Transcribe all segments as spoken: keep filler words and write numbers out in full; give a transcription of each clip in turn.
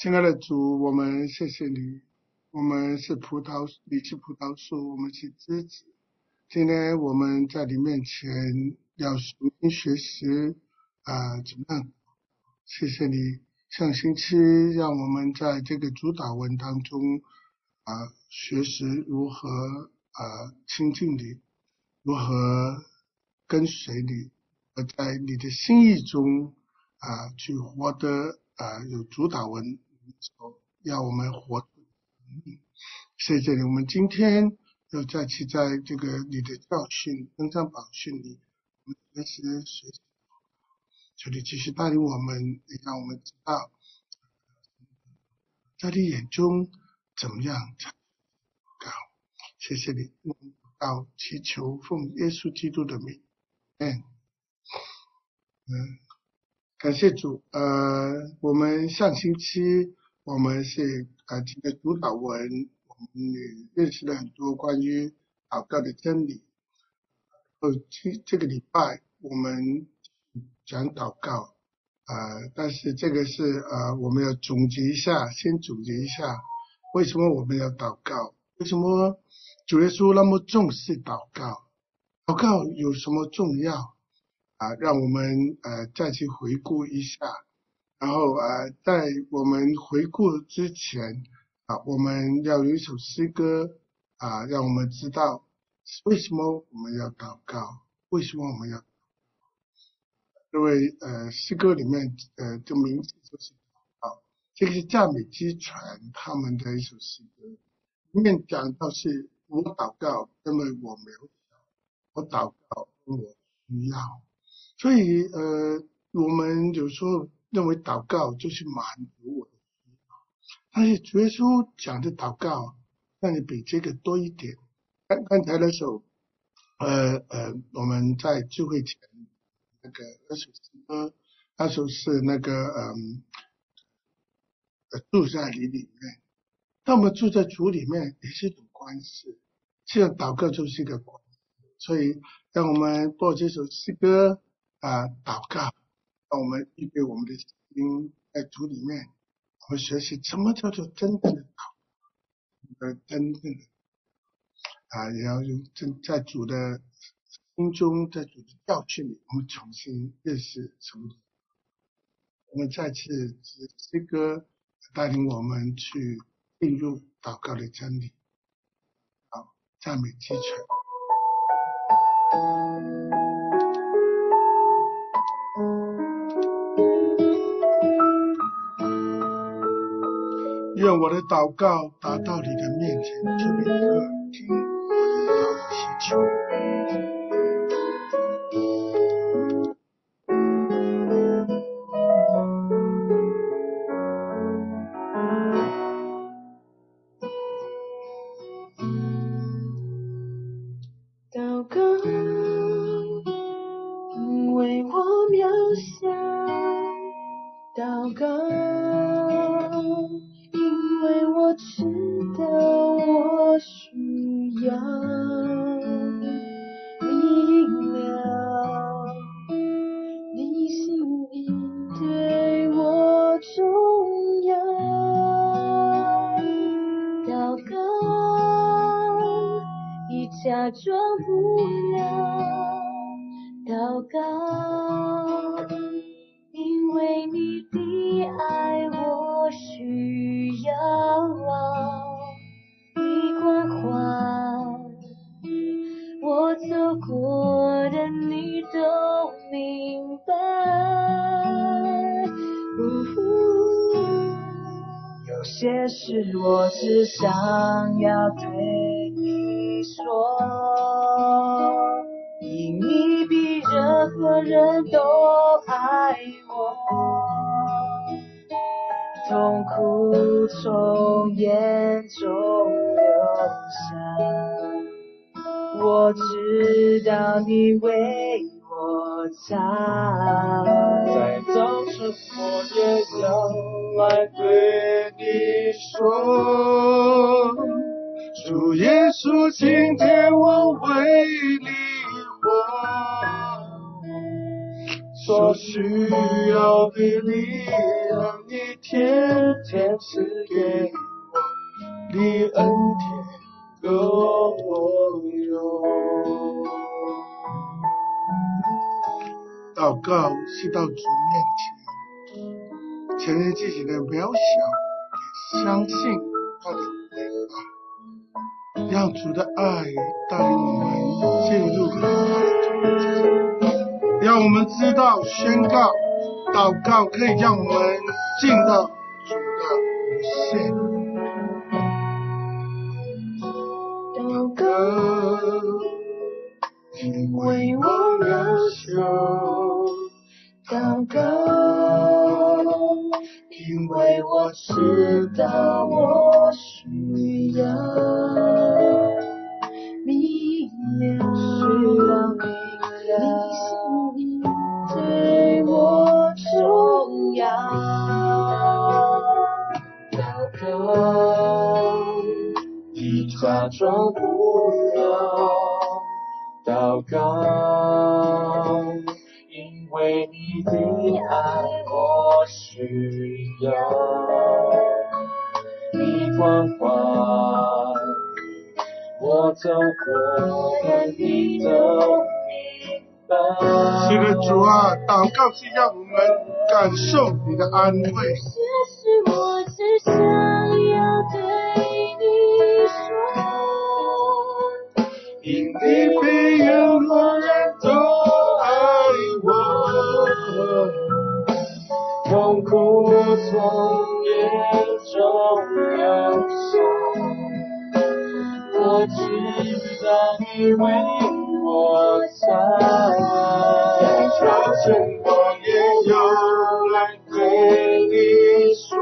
亲爱的主，我们谢谢你，我们是葡萄，你是葡萄树，我们是枝子。今天我们在你面前要重新学习啊、呃，怎么样？谢谢你，上星期让我们在这个主导文当中啊、呃，学习如何啊、呃、亲近你，如何跟随你，而在你的心意中啊、呃、去活得啊、呃、有主导文。要我们活，谢谢你。我们今天又再次在这个你的教训、登山宝训里，我们学习学习，求你继续带领我们，也让我们知道，在你眼中怎么样才高。谢谢你，我们祷告祈求奉耶稣基督的名，嗯嗯，感谢主。呃，我们上星期。我们是啊，这个主导文，我们也认识了很多关于祷告的真理。呃，这这个礼拜我们讲祷告，呃，但是这个是呃，我们要总结一下，先总结一下，为什么我们要祷告？为什么主耶稣那么重视祷告？祷告有什么重要？啊，让我们呃再去回顾一下。然后啊，在我们回顾之前啊，我们要有一首诗歌啊，让我们知道为什么我们要祷告，为什么我们要。因为呃，诗歌里面呃的名字就是祷告，这个是赞美之泉他们的一首诗歌，里面讲到是我祷告，因为我没有想，我祷告因为我需要，所以呃，我们有时候认为祷告就是满足我的需要，但是主耶稣讲的祷告让你比这个多一点。刚刚才那首呃呃我们在聚会前那个那首诗歌，那首是那个嗯呃住在你里面，当我们住在主里面也是一种关系，这样祷告就是一个关系，所以让我们播这首诗歌啊、呃、祷告，让我们预备我们的心在主里面，我们学习什么叫做真正的祷告，真正的啊，也要用真在主的心中，在主的教训里，我们重新认识什么。我们再次诗歌带领我们去进入祷告的真理。好，赞美基础。愿我的祷告达到你的面前，求你耳听我的祈求。 祷告，因为我渺小；祷告，因为我知道我需要。明了你心意对我重要。祷告，已假装不了。祷告，因为你的爱我需要，你关怀我走过的你都明白。有些事我只想要对你说，因你比任何人都爱我，痛苦从眼中流下，我知道你为我在，在早晨我也要来对你说，主耶稣今天我为你活， 所需要的力量，你天天赐给我，你恩典够我用。 祷告是到主面前，承认自己的渺小，也相信他的伟大，让主的爱带领我们进入让我们知道宣告祷告可以让我们进到主的无限。 祷告因为我渺小，祷告因为我知道我需要明亮，需要明亮，你对我重要。祷告你假装不要，祷告因为你的爱我需要，你关怀我走过你都明白。 是的，主啊，祷告是让我们感受你的安慰。 其实我只想要对你说，因你比任何人都爱我，痛苦从眼中流下，我知道你为我擦，在早晨我也有来对你说，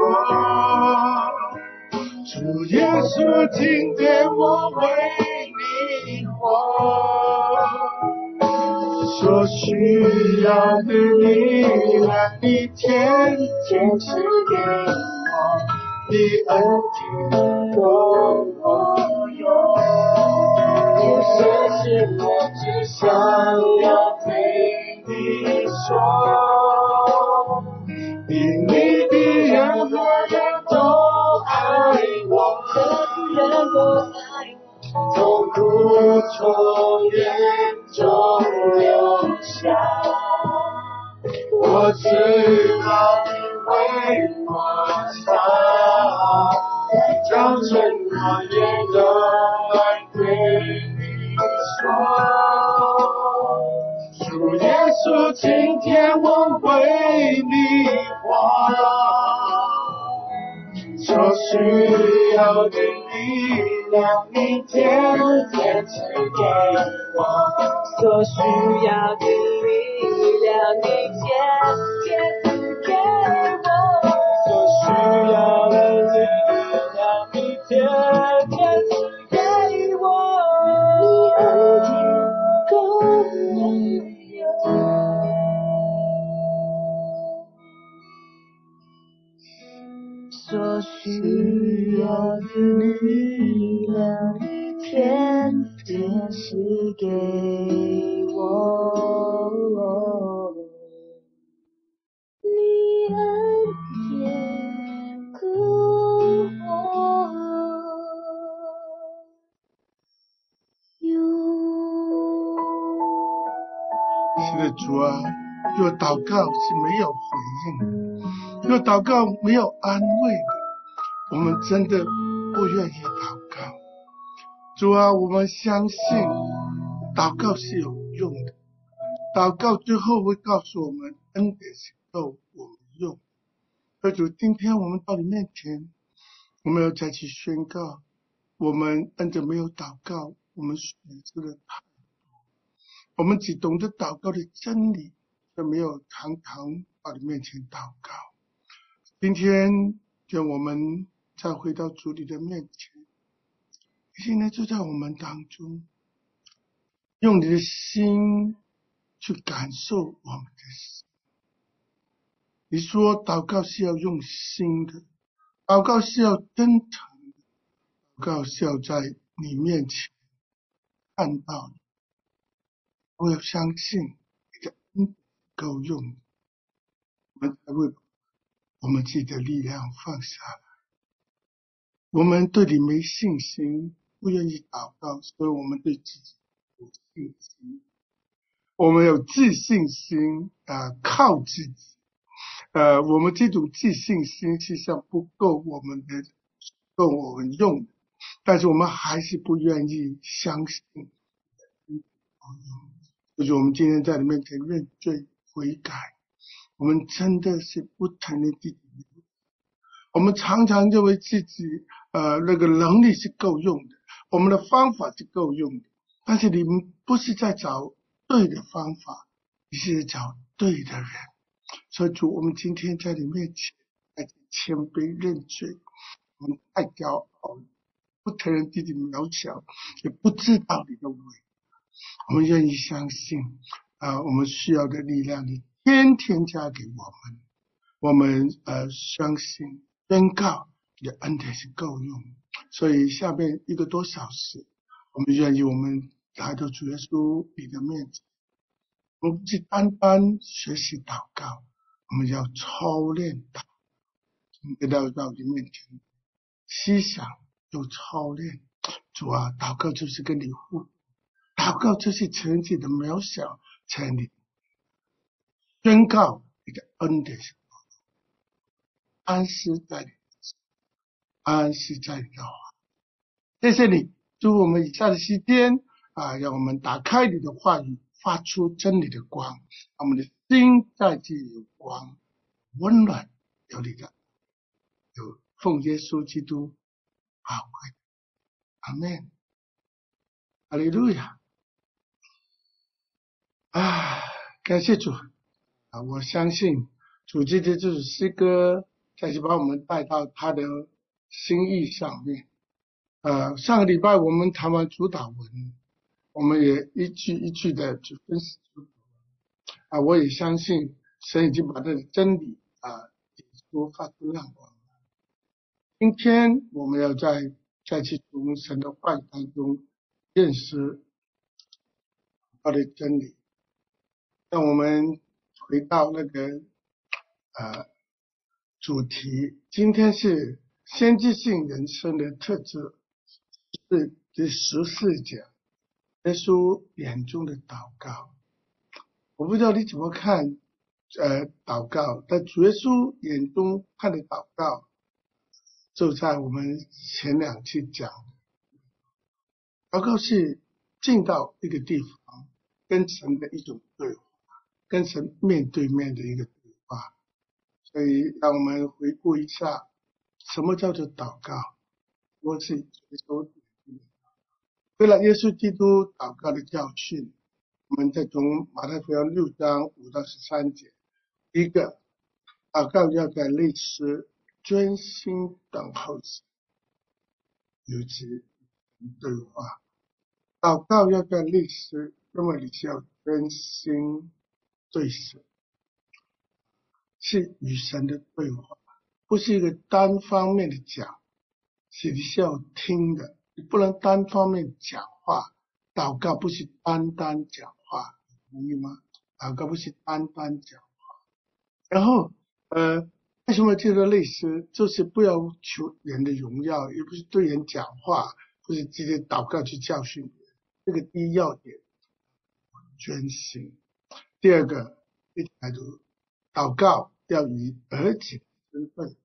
主耶稣今天我为你活，所需要的力量你天天赐给我，你恩典够我用。有些事我只想要对你说，因你比任何人都爱我，人都爱我，痛苦从眼中流下，我知道你为我擦，早晨我也都来对你说，主耶稣今天我为你活，所需要的力量你天天赐给我，所需要的力量你天天赐给我，所需要的力量你天天赐给我，你恩典够我用。所需要的力量你天天赐给我，你恩典够我用。 是的，主啊，若祷告是没有回应的，若祷告没有安慰的，我们真的不愿意祷告。主啊，我们相信祷告是有用的，祷告之后会告诉我们恩典是够我们用。而主，今天我们到你面前，我们要再去宣告，我们按着没有祷告，我们损失了太多，我们只懂得祷告的真理，却没有常常到你面前祷告。今天让我们再回到主你的面前，你现在就在我们当中，用你的心去感受我们的心。你说祷告是要用心的，祷告是要真诚的，祷告是要在你面前看到你。我要相信你的恩典够用的，我们才会把我们自己的力量放下来。我们对你没信心，不愿意祷告，所以我们对自己有信心。我们有自信心，呃，靠自己。呃，我们这种自信心实际上不够我们的，够我们用的，但是我们还是不愿意相信。就是我们今天在你面前认罪悔改，我们真的是不承认自己。我们常常认为自己呃那个能力是够用的，我们的方法是够用的，但是你们不是在找对的方法，你是找对的人。所以主，我们今天在你面前在谦卑认罪，我们太骄傲了，不承认自己渺小，也不知道你的伟大。我们愿意相信啊、呃，我们需要的力量你天天加给我们。我们呃相信宣告你的恩典是够用，所以下面一个多小时，我们愿意我们来到主耶稣你的面前，我们不是单单学习祷告，我们要操练祷告，来到到你面前，思想又操练。主啊，祷告就是跟你互动，祷告就是承认自己的渺小，承认你宣告你的恩典是安息在你，安息在你的话。谢谢你，祝我们以下的时间啊，让我们打开你的话语，发出真理的光，让我们的心在这里有光，温暖有你的，有奉耶稣基督宝贵，阿们，哈利路亚啊！感谢主啊！我相信主今天这首诗歌再去把我们带到他的心意上面。呃，上个礼拜我们谈完主导文，我们也一句一句的去分析主导文啊，我也相信神已经把这个真理啊解出发出亮光。今天我们要再再去从神的话语当中认识他的真理。让我们回到那个呃主题，今天是先知性人生的特质，是第十四讲，耶稣眼中的祷告。我不知道你怎么看呃祷告，但主耶稣眼中看的祷告，就在我们前两期讲的，祷告是进到一个地方，跟神的一种对话，跟神面对面的一个对话。所以让我们回顾一下，什么叫做祷告？我是耶稣为了耶稣基督祷告的教训，我们再从马太福音六章五到十三节。一个，祷告要在内室专心等候神，尤其对话。祷告要在内室，因为你是要专心对神，是与神的对话，不是一个单方面的讲，是你是要听的，你不能单方面讲话。祷告不是单单讲话，同意吗？祷告不是单单讲话。然后呃，为什么这个类似，就是不要求人的荣耀，也不是对人讲话，不是直接祷告去教训人。这个第一要点，专心。第二个，一起来读，祷告要以儿子的身份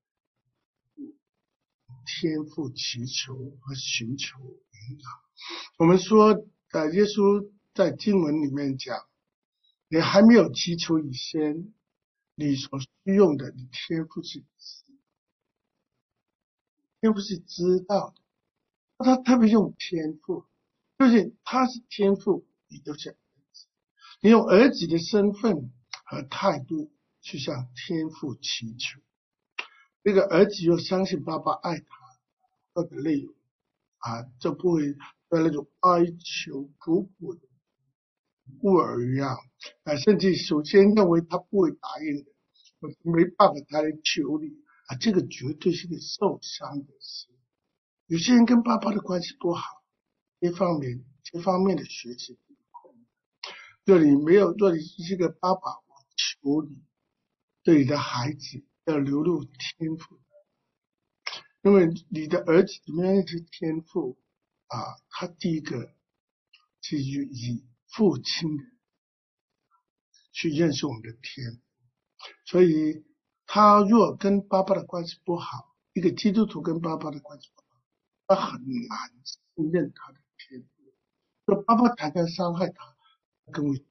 天父祈求和寻求引导。我们说呃，耶稣在经文里面讲，你还没有祈求以前，你所需用的，你天父是天父是知道的。他特别用天父，就是他是天父，你就是儿子，你用儿子的身份和态度去向天父祈求。这个儿子又相信爸爸爱他，这个内容啊，就不会在那种哀求苦苦的孤儿一样啊，甚至首先认为他不会答应的，我没办法他来求你啊，这个绝对是个受伤的事。有些人跟爸爸的关系不好，这方面这方面的学习困难。若你没有，若你是个爸爸，我求你对你的孩子要流露天赋，因为你的儿子里面是天赋啊，他第一个是以父亲的去认识我们的天赋，所以他若跟爸爸的关系不好，一个基督徒跟爸爸的关系不好，他很难信任他的天赋，就爸爸才在伤害他，跟我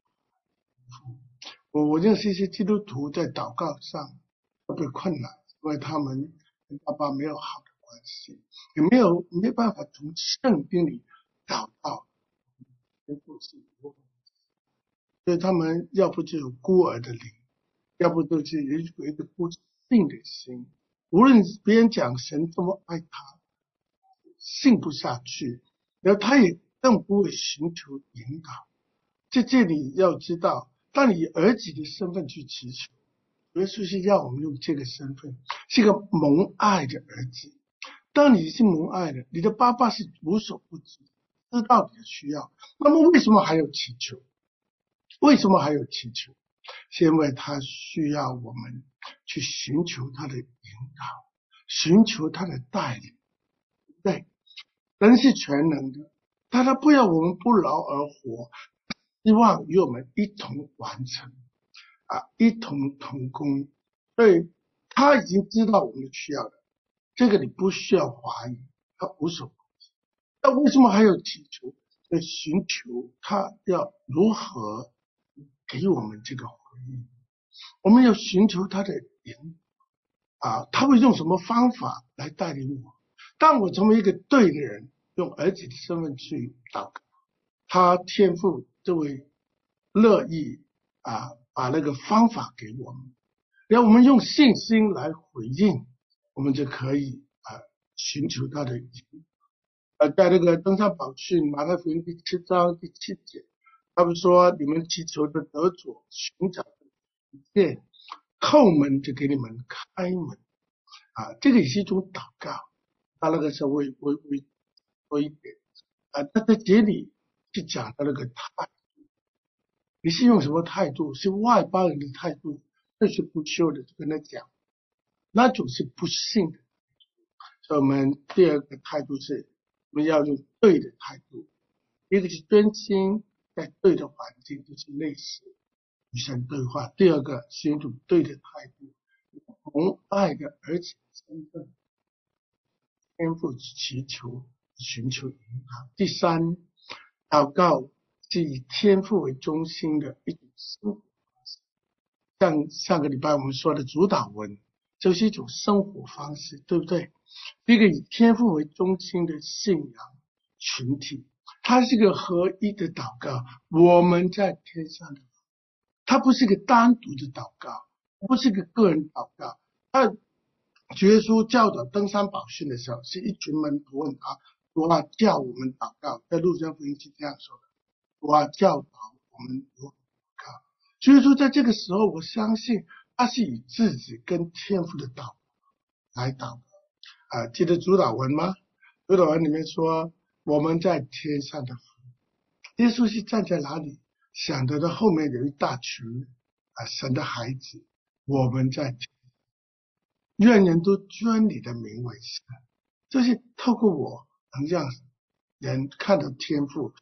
我我认识一些基督徒在祷告上特别困难，因为他们跟爸爸没有好的关系，也没有没有办法从圣经里找到天赋是如何，所以他们要不就有孤儿的灵，要不就是有一个不信的心，无论别人讲神这么爱他，信不下去，然后他也更不会寻求引导。在这里要知道，当你以儿子的身份去祈求，耶稣是要我们用这个身份，是一个蒙爱的儿子。当你是蒙爱的，你的爸爸是无所不知，知道你的需要，那么为什么还有祈求？为什么还有祈求？是因为他需要我们去寻求他的引导，寻求他的带领。对，人是全能的，但他不要我们不劳而获，希望与我们一同完成啊，一同同工。所以他已经知道我们的需要了，这个你不需要怀疑，他无所不知。那为什么还有祈求？要寻求他要如何给我们这个回应，我们要寻求他的引导啊，他会用什么方法来带领我？当我成为一个对的人，用儿子的身份去祷告，他天父就会乐意啊把那个方法给我们，然后我们用信心来回应，我们就可以啊寻求他的引导。呃，在那个登山宝训马太福音第七章第七节，他们说你们祈求的得着，寻找的一切，叩门就给你们开门啊，这个也是一种祷告。他那个时候会会会多一点啊，他在这里去讲的那个态度，你是用什么态度？是外邦人的态度，这是不修的，就跟他讲，那种是不信的。所以我们第二个态度是，我们要用对的态度，一个是专心在对的环境，就是类似与神对话；第二个是一种对的态度，蒙爱的儿子身份，天父祈求寻求引导。第三，祷告是以天父为中心的一种生活方式，像上个礼拜我们说的主祷文，就是一种生活方式，对不对？一个以天父为中心的信仰群体，它是一个合一的祷告。我们在天上的，它不是一个单独的祷告，不是一个个人祷告。他主耶稣教导登山宝训的时候，是一群门徒问他，主啊，叫我们祷告，在路加福音是这样说的，主啊，教导我们如何祷告。所以说在这个时候，我相信他是以自己跟天父的祷来祷告啊。记得主祷文吗？主祷文里面说，我们在天上的父。耶稣是站在哪里？想得的后面有一大群啊神的孩子，我们在天，愿人都尊你的名为圣，就是透过我能让人看到天父，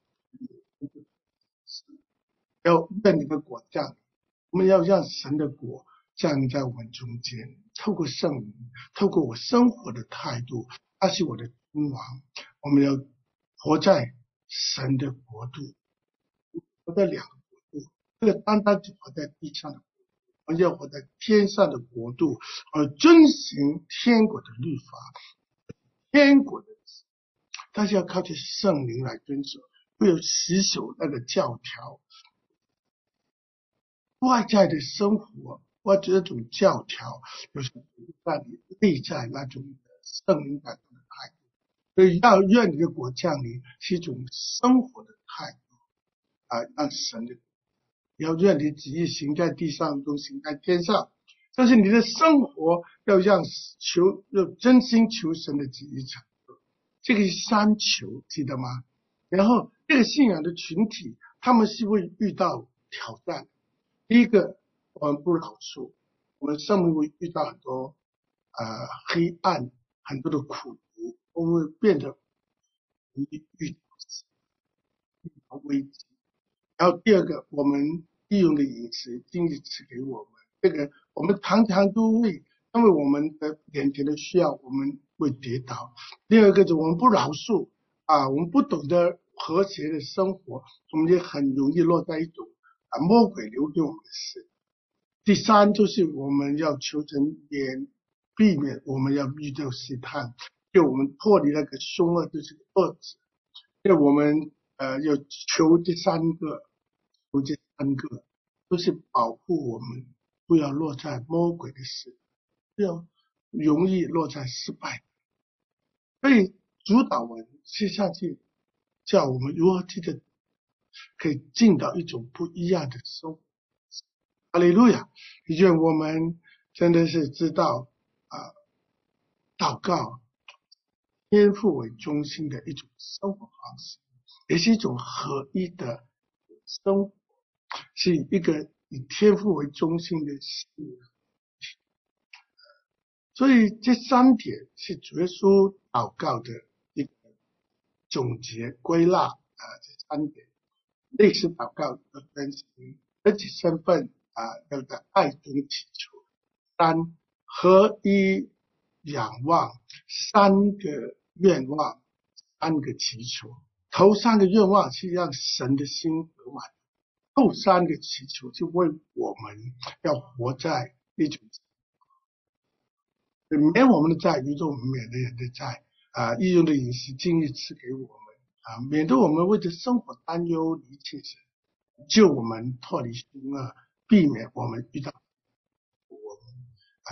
要愿你的国降临，我们要让神的国降临在我们中间，透过圣灵，透过我生活的态度，他是我的君王，我们要活在神的国度，活在两个国度，这个单单只活在地上的国度，我们要活在天上的国度，而遵行天国的律法，天国的但是要靠着圣灵来遵守，不要死守那个教条，外在的生活或者那种教条，就是让你内在那种圣灵感动的态度。所以要愿你的国降临是一种生活的态度啊，让神的要愿你旨意行在地上，都行在天上。但是你的生活要让求要真心求神的旨意成就，这个是三求，记得吗？然后这个信仰的群体，他们是会遇到挑战。第一个我们不饶恕，我们生命会遇到很多呃黑暗，很多的苦毒，我们会变得容易遇到危机。然后第二个，我们利用的饮食，经济赐给我们，这个我们常常都会因为我们的眼前的需要，我们会跌倒。第二个就是我们不饶恕啊，我们不懂得和谐的生活，我们也很容易落在一种啊魔鬼留给我们的事。第三就是我们要求神免避免我们要遇到试探，就我们脱离那个凶恶，就是恶子。因为我们呃要求这三个，求这三个都是保护我们，不要落在魔鬼的事，不要容易落在失败。所以主导文接下去叫我们如何记得可以进到一种不一样的生活。哈利路亚！愿我们真的是知道啊，祷告天父为中心的一种生活方式，也是一种合一的生活，是一个以天父为中心的事。所以这三点是主耶稣祷告的一个总结归纳啊，这三点类似祷告的分析，而且身份啊，要在爱中祈求。三合一仰望，三个愿望，三个祈求。头三个愿望是让神的心得满，后三个祈求就为我们要活在一种免我们的债，如同我们免了人的债啊，义用的饮食经历赐给我们啊，免得我们为着生活担忧离弃神，救我们脱离凶恶，避免我们遇到我们啊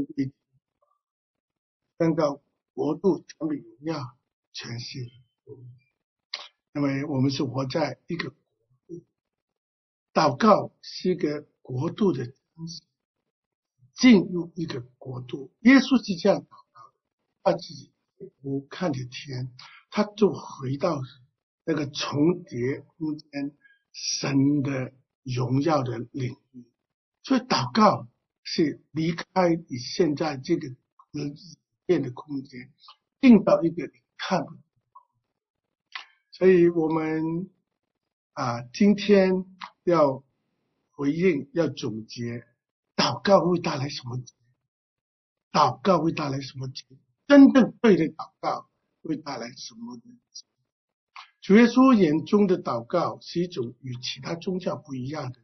宣告国度权柄荣耀全是我们，因为我们是活在一个国度，祷告是一个国度的方式，进入一个国度。耶稣是这样祷告的，他自己不看着天，他就回到那个重叠空间，神的荣耀的领域。所以祷告是离开你现在这个变的空间，进到一个你看不到的空间。所以我们啊，今天要回应，要总结，祷告会带来什么结？祷告会带来什么结？真正对的祷告会带来什么的结？主耶稣眼中的祷告是一种与其他宗教不一样的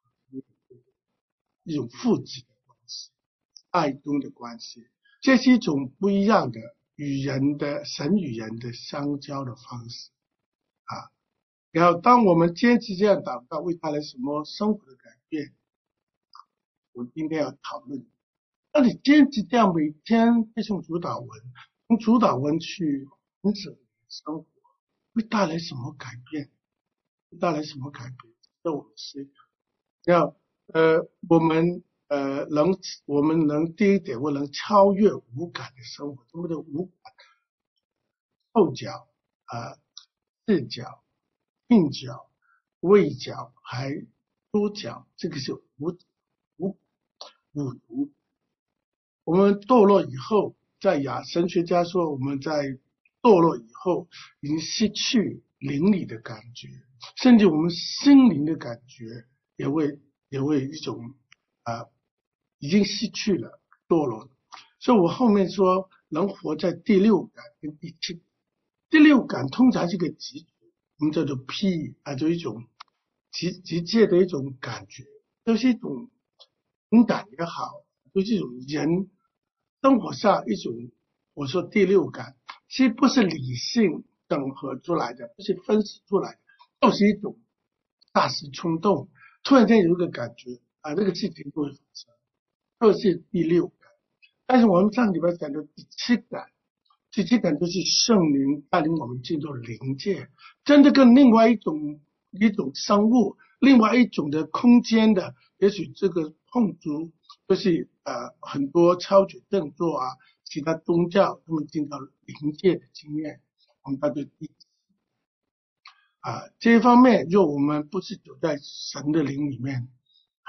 一种父子的关系，爱中的关系，这是一种不一样的与人的神与人的相交的方式啊。然后当我们坚持这样祷告会带来什么生活的改变，我今天要讨论。当你坚持这样每天背诵主祷文，从主祷文去完整生活，会带来什么改变？会带来什么改变？这我们是要呃，我们呃能我们能第一点，我能超越无感的生活，什么叫无感？触角啊、视角、听角、味角，还多角，这个是无无五毒。我们堕落以后，在亚神学家说，我们在堕落以后已经失去灵里的感觉，甚至我们心灵的感觉也会也会一种啊、呃，已经失去了堕落。所以我后面说能活在第六感跟第七，第六感通常是个直觉，我们叫做 P 啊，就一种直直接的一种感觉，就是一种情感也好，就是一种人生活上一种，我说第六感，其实不是理性整合出来的，不是分析出来的，就是一种大时冲动，突然间有一个感觉啊，这个事情会发生，这是第六感。但是我们上礼拜讲的第七感，第七感就是圣灵带领我们进入灵界，真的跟另外一种一种生物，另外一种的空间的，也许这个碰触就是呃很多超觉振作啊，其他宗教他们进到灵界的经验，我们叫做第啊这一方面，若我们不是走在神的灵里面，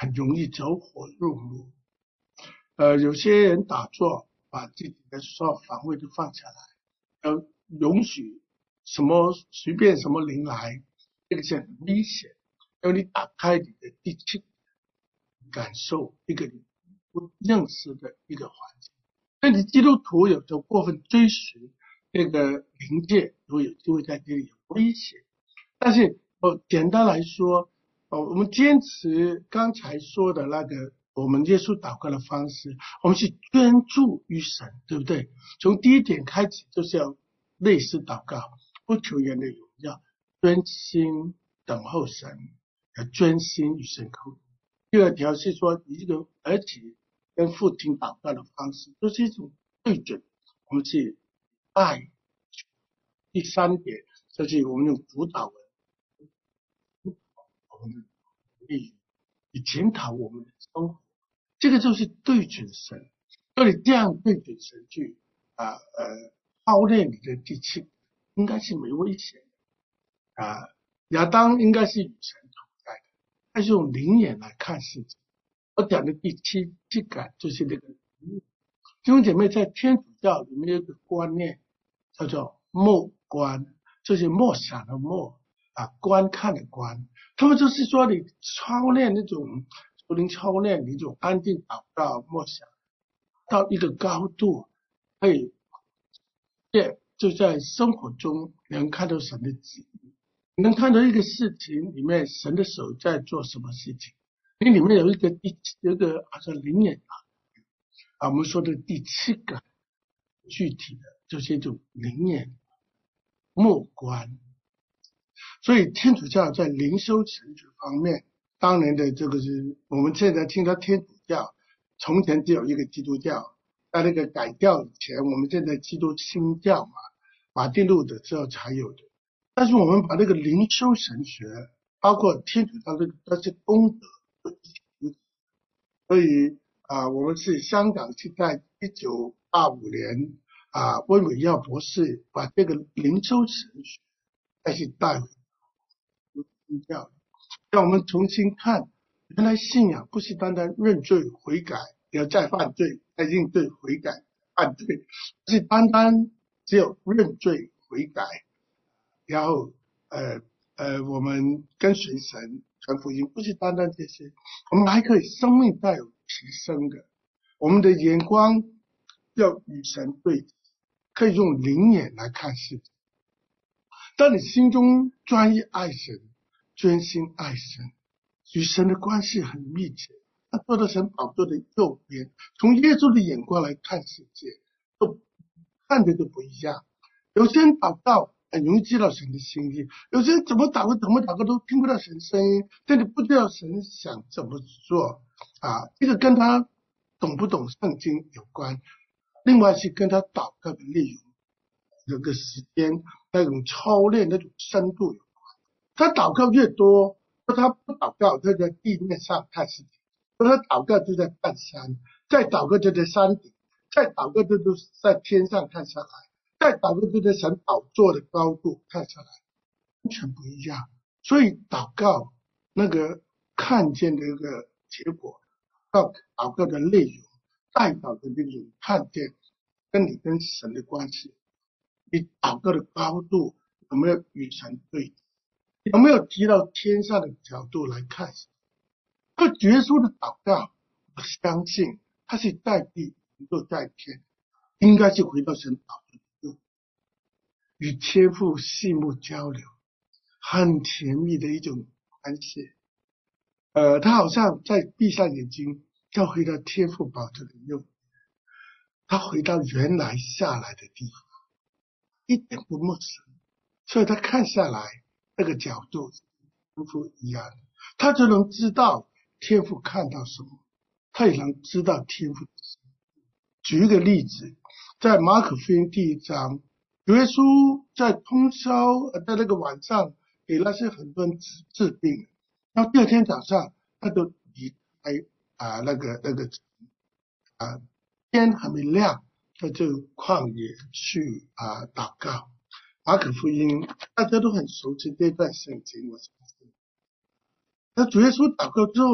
很容易走火入魔。呃，有些人打坐，把自己的所有防卫都放下来，要容许什么随便什么灵来，这个是很危险。因为你打开你的第七感受一个你不认识的一个环境。那你基督徒有时候过分追寻这个灵界，都有就会在这里有危险。但是呃，简单来说，呃，我们坚持刚才说的那个我们耶稣祷告的方式，我们是专注于神，对不对？从第一点开始就是要类似祷告，不求人的荣耀，专心等候神，要专心与神沟通。第二条是说，一个儿子跟父亲祷告的方式，都是一种对准，我们是爱。第三点就是我们用主导文，我们的利以检讨我们的生活，这个就是对准神。所以这样对准神去啊呃操练你的第七，应该是没危险的啊。亚当应该是与神同在的，他是用灵眼来看事情。我讲的第七七感就是那个弟兄姐妹，在天主教里面有一个观念叫做默观，就是默想的默啊，观看的观。他们就是说，你操练那种属灵操练，你一种安静祷告默想到一个高度，可以就在生活中能看到神的旨意，能看到一个事情里面神的手在做什么事情。你里面有一个第有一个好像灵眼啊，我们说的第七感，具体的就是一种灵眼默观。所以天主教在灵修神学方面，当年的这个是我们现在听到天主教，从前只有一个基督教，在那个改教以前，我们现在基督新教嘛，马丁路德之后才有的。但是我们把那个灵修神学，包括天主教这个那些功德，所以啊，我们是香港是在一九八五年啊，温伟耀博士把这个灵修神学再去带回宗教，让我们重新看，原来信仰不是单单认罪悔改，要再犯罪，再认罪悔改犯罪，不是单单只有认罪悔改，然后呃呃，我们跟随神传福音，不是单单这些，我们还可以生命带有提升的，我们的眼光要与神对，可以用灵眼来看事情。当你心中专一爱神，专心爱神，与神的关系很密切，他坐在神宝座的右边，从耶稣的眼光来看世界，都看的都不一样。有些人祷告很容易知道神的心意，有些人怎么祷告怎么祷告都听不到神声音，但你不知道神想怎么做啊。这个跟他懂不懂圣经有关，另外是跟他祷告的内容、那个时间、那种操练、那种深度有关。他祷告越多，他不祷告就在地面上看事情，他祷告就在半山，再祷告就在山顶，再祷告就都是在天上看下来，再祷告就在神宝座的高度看下来，完全不一样。所以祷告那个看见的那个结果，到祷告的内容，代表的那种看见跟你跟神的关系，你祷告的高度有没有与神对，有没有提到天上的角度来看？这耶稣的祷告，我相信他是在地能够在天，应该是回到神宝座，与天父细目交流，很甜蜜的一种关系。呃，他好像在闭上眼睛，要回到天父宝座的右，他回到原来下来的地方，一点不陌生，所以他看下来那个角度天父一样，他就能知道天父看到什么，他也能知道天父的什么。举一个例子，在马可福音第一章，耶稣在通宵，在那个晚上给那些很多人治治病，然后第二天早上他就离开啊那个那个啊天还没亮，他就旷野去啊祷告。马可福音大家都很熟悉这段圣经，我相信。那主耶稣祷告之后，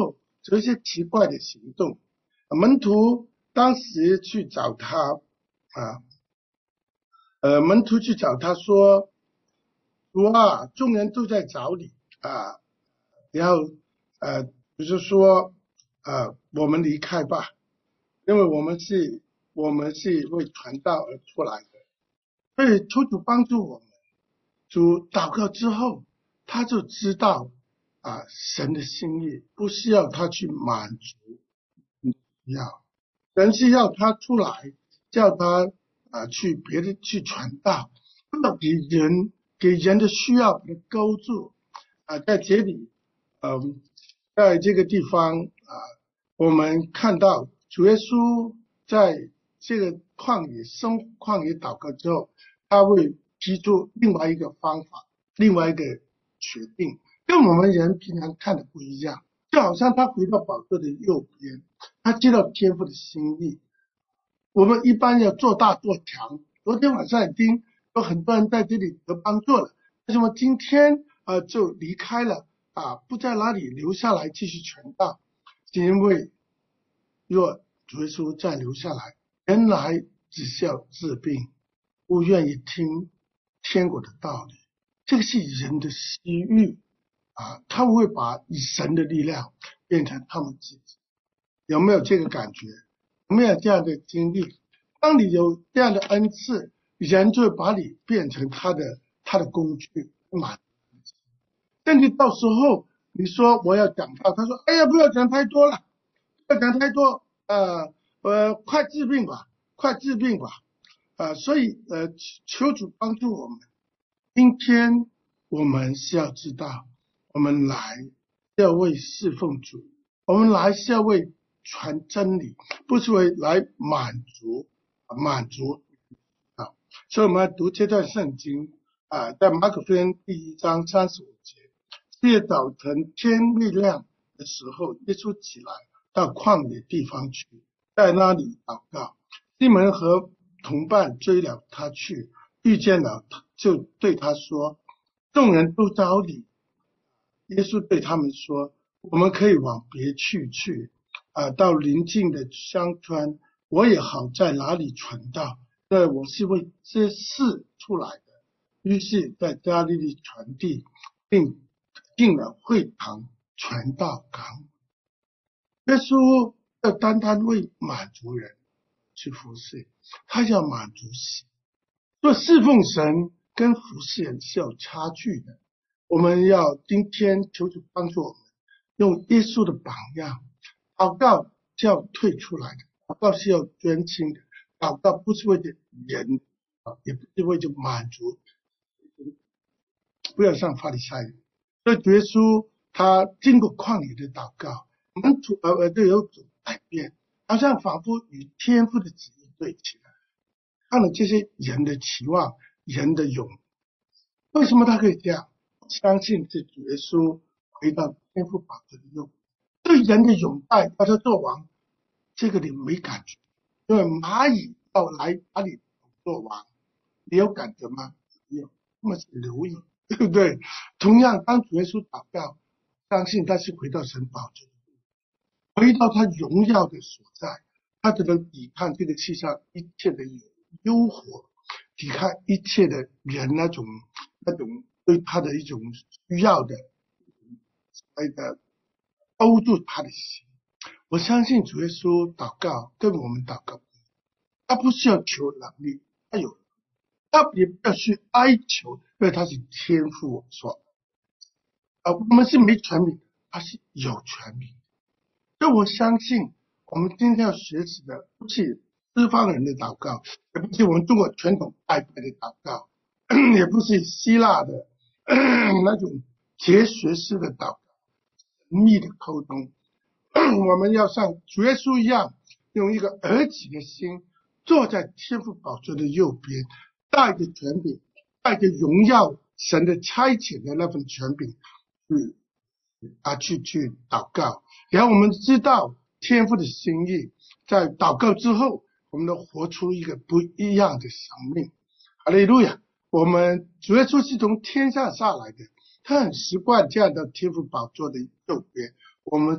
做一些奇怪的行动。门徒当时去找他啊，呃，门徒去找他说：“主啊，众人都在找你啊，然后呃，就是说呃，我们离开吧，因为我们是我们是为传道而出来的。”所以求主帮助我们。主祷告之后，他就知道啊，神的心意不是要他去满足要，神是要他出来，叫他啊去别的去传道，要给人给人的需要给勾住啊。在这里，嗯，在这个地方啊，我们看到主耶稣在这个旷野生旷野祷告之后，他会提出另外一个方法，另外一个决定，跟我们人平常看的不一样。就好像他回到宝座的右边，他接到天父的心意。我们一般要做大做强，昨天晚上已经有很多人在这里得帮助了，为什么今天呃就离开了啊？不在哪里留下来继续传道？是因为若主耶稣再留下来，原来只是要治病，不愿意听天国的道理。这个是人的私欲啊，他们会把神的力量变成他们自己。有没有这个感觉？有没有这样的经历？当你有这样的恩赐，人就会把你变成他的他的工具，满。甚至到时候你说我要讲道，他说：“哎呀，不要讲太多了，不要讲太多，呃呃，快治病吧，快治病吧。”啊，所以呃，求主帮助我们。今天我们是要知道，我们来是要为侍奉主，我们来是要为传真理，不是为来满足满足啊。所以我们要读这段圣经啊，在马可福音第一章三十五节，四月早晨天未亮的时候，耶稣起来到旷野地方去，在那里祷告。西门和同伴追了他去，遇见了就对他说：“众人都找你。”耶稣对他们说：“我们可以往别去去啊，到邻近的乡村，我也好在哪里传道。对，我是为这事出来的。”于是，在加利利传递，并进了会堂传道岗。耶稣要单单为满足人去服侍，他要满足神。做侍奉神跟服侍人是有差距的。我们要今天求主帮助我们，用耶稣的榜样。祷告是要退出来的，祷告是要捐心的，祷告不是为了人，也不是为了满足，不要像法利赛人。所以主耶稣他经过旷野的祷告，门徒呃呃都有种改变，好像仿佛与天父的旨意对起来，看了这些人的期望，人的勇，为什么他可以这样？相信是主耶稣回到天父宝座的右边，对人的拥戴，要他做王，这个你没感觉，因为蚂蚁要来把你做王，你有感觉吗？没有，那么是留意，对不对？同样，当主耶稣祷告，相信他是回到神宝座，回到他荣耀的所在，他就能抵抗这个世上一切的诱惑，抵抗一切的人那种那种对他的一种需要的那个勾住他的心。我相信主耶稣祷告跟我们祷告，他不是要求能力，他有，他也不要去哀求，因为他是天父所啊，我们是没权柄，他是有权柄。所以我相信我们今天要学习的不是西方人的祷告，也不是我们中国传统拜拜的祷告，也不是希腊的那种哲学式的祷告，神秘的沟通。我们要像主耶稣一样，用一个儿子的心，坐在天父宝座的右边，带着权柄，带着荣耀神的差遣的那份权柄去啊去去祷告。然后我们知道天父的心意，在祷告之后，我们能活出一个不一样的生命。哈利路亚！我们主耶稣是从天上下来的，他很习惯这样的天父宝座的右边，我们是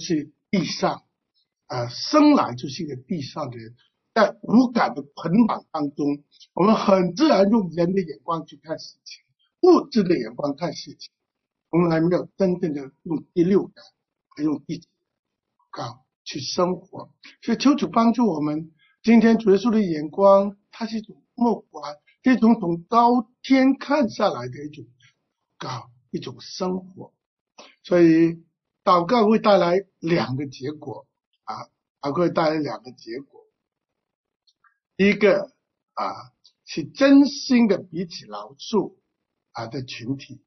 地上啊、呃，生来就是一个地上的人，在无感的捆绑当中，我们很自然用人的眼光去看事情，物质的眼光看事情，从来没有真正的用第六感，用第七感去生活。所以求主帮助我们，今天主耶稣的眼光，它是一种目光，是一种从高天看下来的一种高一种生活。所以祷告会带来两个结果啊，祷告会带来两个结果。第一个啊，是真心的彼此饶恕啊的群体。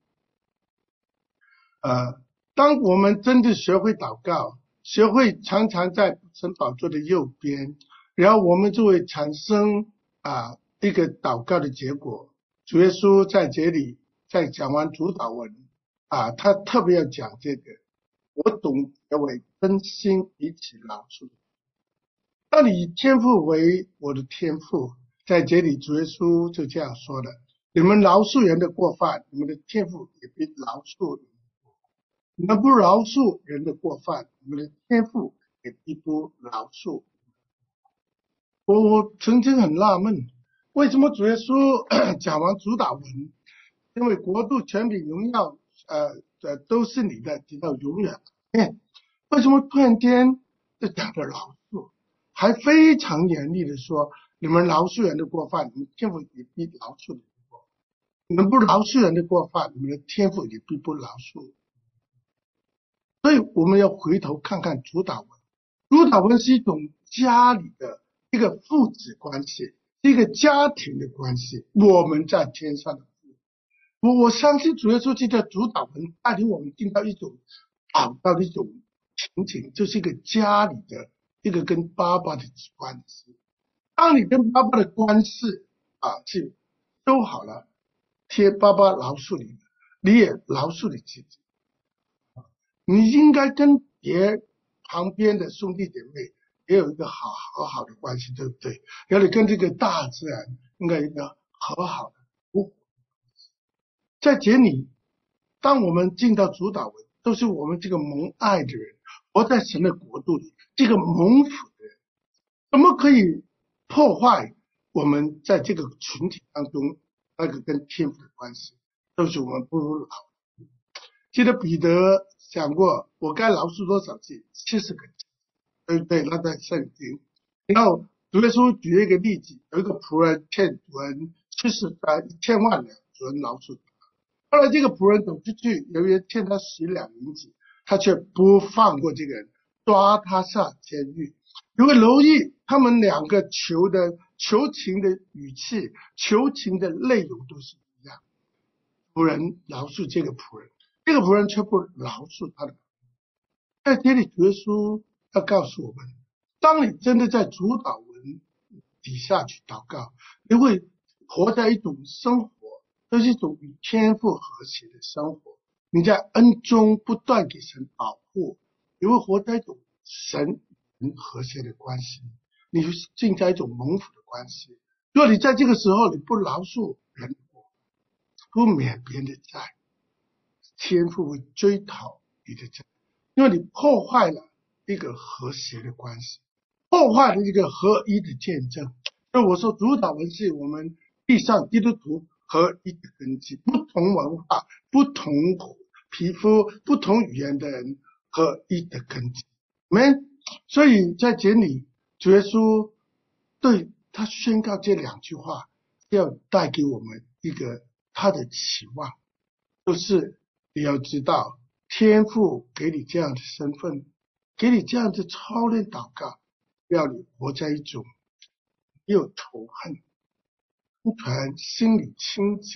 呃，当我们真的学会祷告，学会常常在神宝座的右边，然后我们就会产生啊一个祷告的结果。主耶稣在这里在讲完主祷文啊，他特别要讲这个，我懂得为真心彼此饶恕。当你以天父为我的天父，在这里主耶稣就这样说的：你们饶恕人的过犯，你们的天父也必饶恕你们；你们不饶恕人的过犯，你们的天父也必不饶恕。我我曾经很纳闷，为什么主耶稣讲完主祷文，因为国度、权柄、荣耀，呃呃都是你的，直到永远。哎，为什么突然间就讲的饶恕？还非常严厉的说，你们饶恕人的过犯，你们天父也必饶恕你们的过犯；你们不饶恕人的过犯，你们的天父也必不饶恕。所以我们要回头看看主祷文，主祷文是一种家里的一个父子关系，一个家庭的关系，我们在天上的父。我我相信主耶稣基督的主祷文带领我们进到一种祷告的一种情景，就是一个家里的一个跟爸爸的关系。当你跟爸爸的关系啊是都好了，贴爸爸饶恕你，你也饶恕你自己。你应该跟别旁边的兄弟姐妹也有一个好和好的关系，对不对？要你跟这个大自然应该有一个和好的不。在这里，当我们进到主祷文，都是我们这个蒙爱的人，活在神的国度里，这个蒙福的人，怎么可以破坏我们在这个群体当中那个跟天父的关系？都是我们不如饶。记得彼得讲过，我该饶恕多少次？七十个，对不对？那在圣经。然后主耶稣举了一个例子，有一个仆人欠主人七十呃一千万两，主人饶恕他。后来这个仆人走出去，有人欠他十两银子，他却不放过这个人，抓他下监狱。如果留意他们两个求的求情的语气、求情的内容都是一样。仆人饶恕这个仆人，这个仆人却不饶恕他的。在这里主耶稣要告诉我们，当你真的在主祷文底下去祷告，你会活在一种生活，这是一种与天父和谐的生活。你在恩中不断给神保护，你会活在一种神与和谐的关系，你进在一种蒙福的关系。如果你在这个时候你不饶恕人，不免别人的债，天父会追讨你的债，因为你破坏了一个和谐的关系，破坏了一个合一的见证。所以我说主祷文是我们地上基督徒合一的根基，不同文化、不同皮肤、不同语言的人合一的根基。Amen。所以在这里主耶稣对他宣告这两句话，要带给我们一个他的期望，就是你要知道天父给你这样的身份，给你这样的操练祷告，要你活在一种没有仇恨、全心里清洁，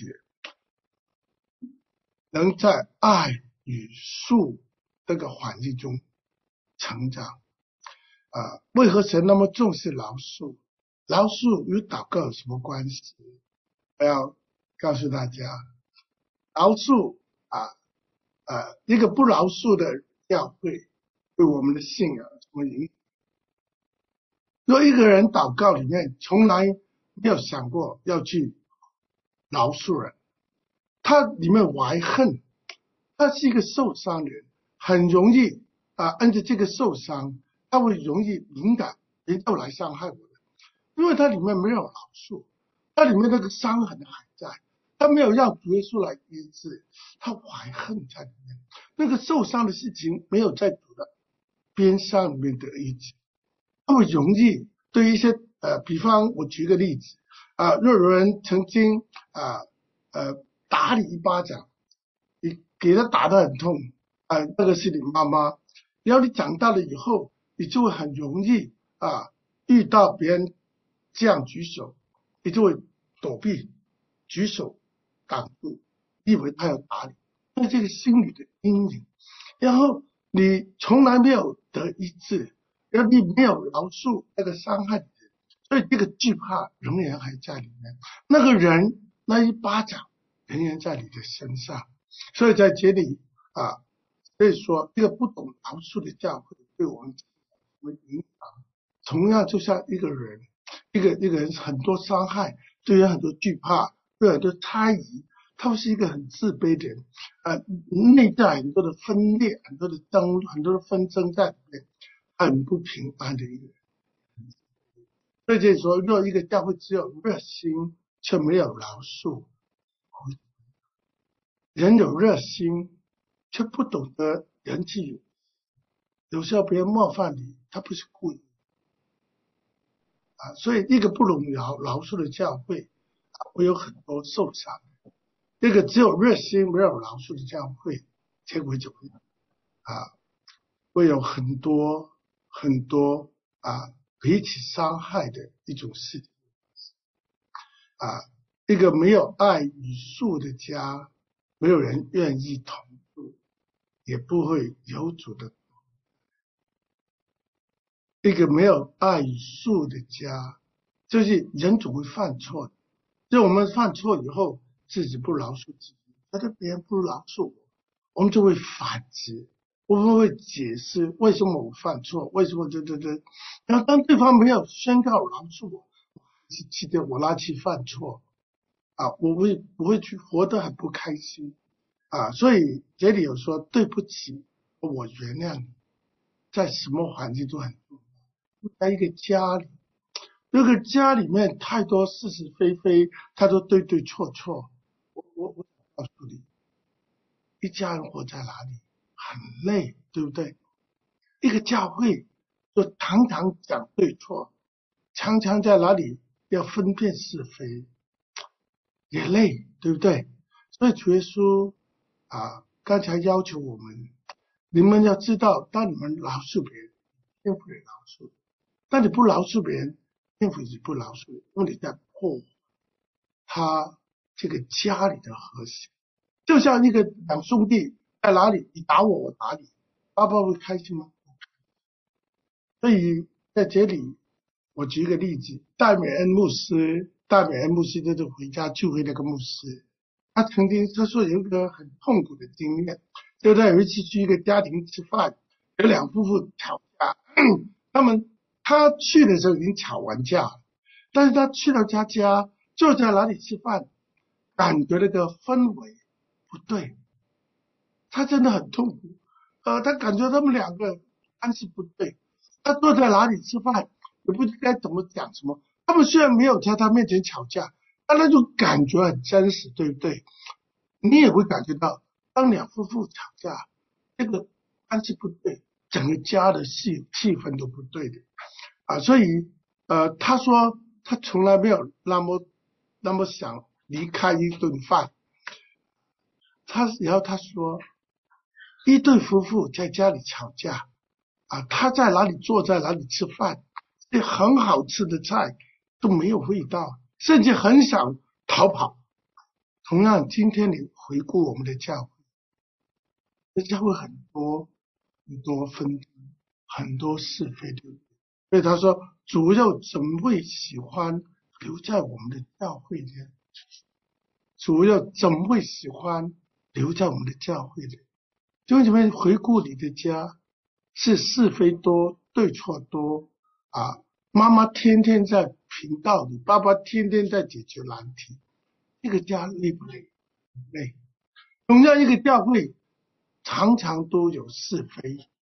能在爱与恕这个环境中成长。啊，为何神那么重视饶恕？饶恕与祷告有什么关系？我要告诉大家，饶恕啊啊，一个不饶恕的教会对我们的信仰有什么影响？若一个人祷告里面从来没有想过要去饶恕人，他里面怀恨，他是一个受伤的人，很容易啊，按着这个受伤，他会容易敏感，别又来伤害我的，因为它里面没有饶恕，它里面那个伤痕还在，他没有让主耶稣来医治，他怀恨在里面，那个受伤的事情没有在主的边上里面得医治，他会容易对一些呃，比方我举个例子啊，若有人曾经啊呃打你一巴掌，你给他打得很痛啊，那个是你妈妈，然后你长大了以后，你就会很容易啊遇到别人这样举手，你就会躲避，举手挡住，以为他要打你，那这个心理的阴影，然后你从来没有得医治，然后你没有饶恕那个伤害你的人，所以这个惧怕仍然还在里面，那个人那一巴掌仍然在你的身上，所以在这里啊，所以说这个不懂饶恕的教会对我们有影响，同样就像一个人，一个一个人很多伤害，对人很多惧怕，对很多猜疑，他是一个很自卑的人，呃，内在很多的分裂，很多的争，很多的纷争在里面，很不平安的一个人。所以就是说，若一个教会只有热心却没有饶恕，人有热心却不懂得人际有，有时候别人冒犯你，他不是故意啊，所以一个不容饶饶恕的教会，啊，会有很多受伤。一个只有热心没有饶恕的教会，结果怎么样啊？会有很多很多啊彼此伤害的一种事情啊。一个没有爱与恕的家，没有人愿意同住，也不会有主的。一个没有爱与恕的家，就是人总会犯错的。就我们犯错以后，自己不饶恕自己，觉得别人不饶恕我，我们就会反击，我们会解释为什么我犯错，为什么这这这。然后当对方没有宣告饶恕我，记得我那去犯错啊，我会我会去活得很不开心啊。所以这里有说对不起，我原谅你，在什么环境都很重要，在一个家里。那个家里面太多是是非非，太多对对错错，我我我告诉你，一家人活在哪里很累，对不对？一个教会就常常讲对错，常常在哪里要分辨是非，也累，对不对？所以主耶稣啊，刚才要求我们，你们要知道，当你们饶恕别人，天父也饶恕；当你不饶恕别人，天父也不饶恕，因为你在破坏他这个家里的和谐。就像一个两兄弟在哪里，你打我，我打你，爸爸会开心吗？所以在这里，我举一个例子，戴美恩牧师，戴美恩牧师就是回家聚会那个牧师，他曾经他说有一个很痛苦的经验，就他有一次去一个家庭吃饭，有两夫妇吵架，他们他去的时候已经吵完架了，但是他去到他家，坐在哪里吃饭，感觉那个氛围不对，他真的很痛苦，呃，他感觉他们两个关系不对，他坐在哪里吃饭也不知该怎么讲什么。他们虽然没有在他面前吵架，但那种感觉很真实，对不对？你也会感觉到，当两夫妇吵架，这个关系不对，整个家的气气氛都不对的啊。所以，呃，他说他从来没有那么那么想离开一顿饭。他然后他说，一对夫妇在家里吵架啊，他在哪里坐在哪里吃饭，这很好吃的菜都没有味道，甚至很想逃跑。同样，今天你回顾我们的教会，这教会很多很多纷争，很多是非，对不对？所以他说，主又怎么会喜欢留在我们的教会呢？主又怎么会喜欢留在我们的教会呢？弟兄姐妹，回顾你的家，是是非多，对错多啊！妈妈天天在评道理，爸爸天天在解决难题，一个家累不累？累。同样一个教会，常常都有是非，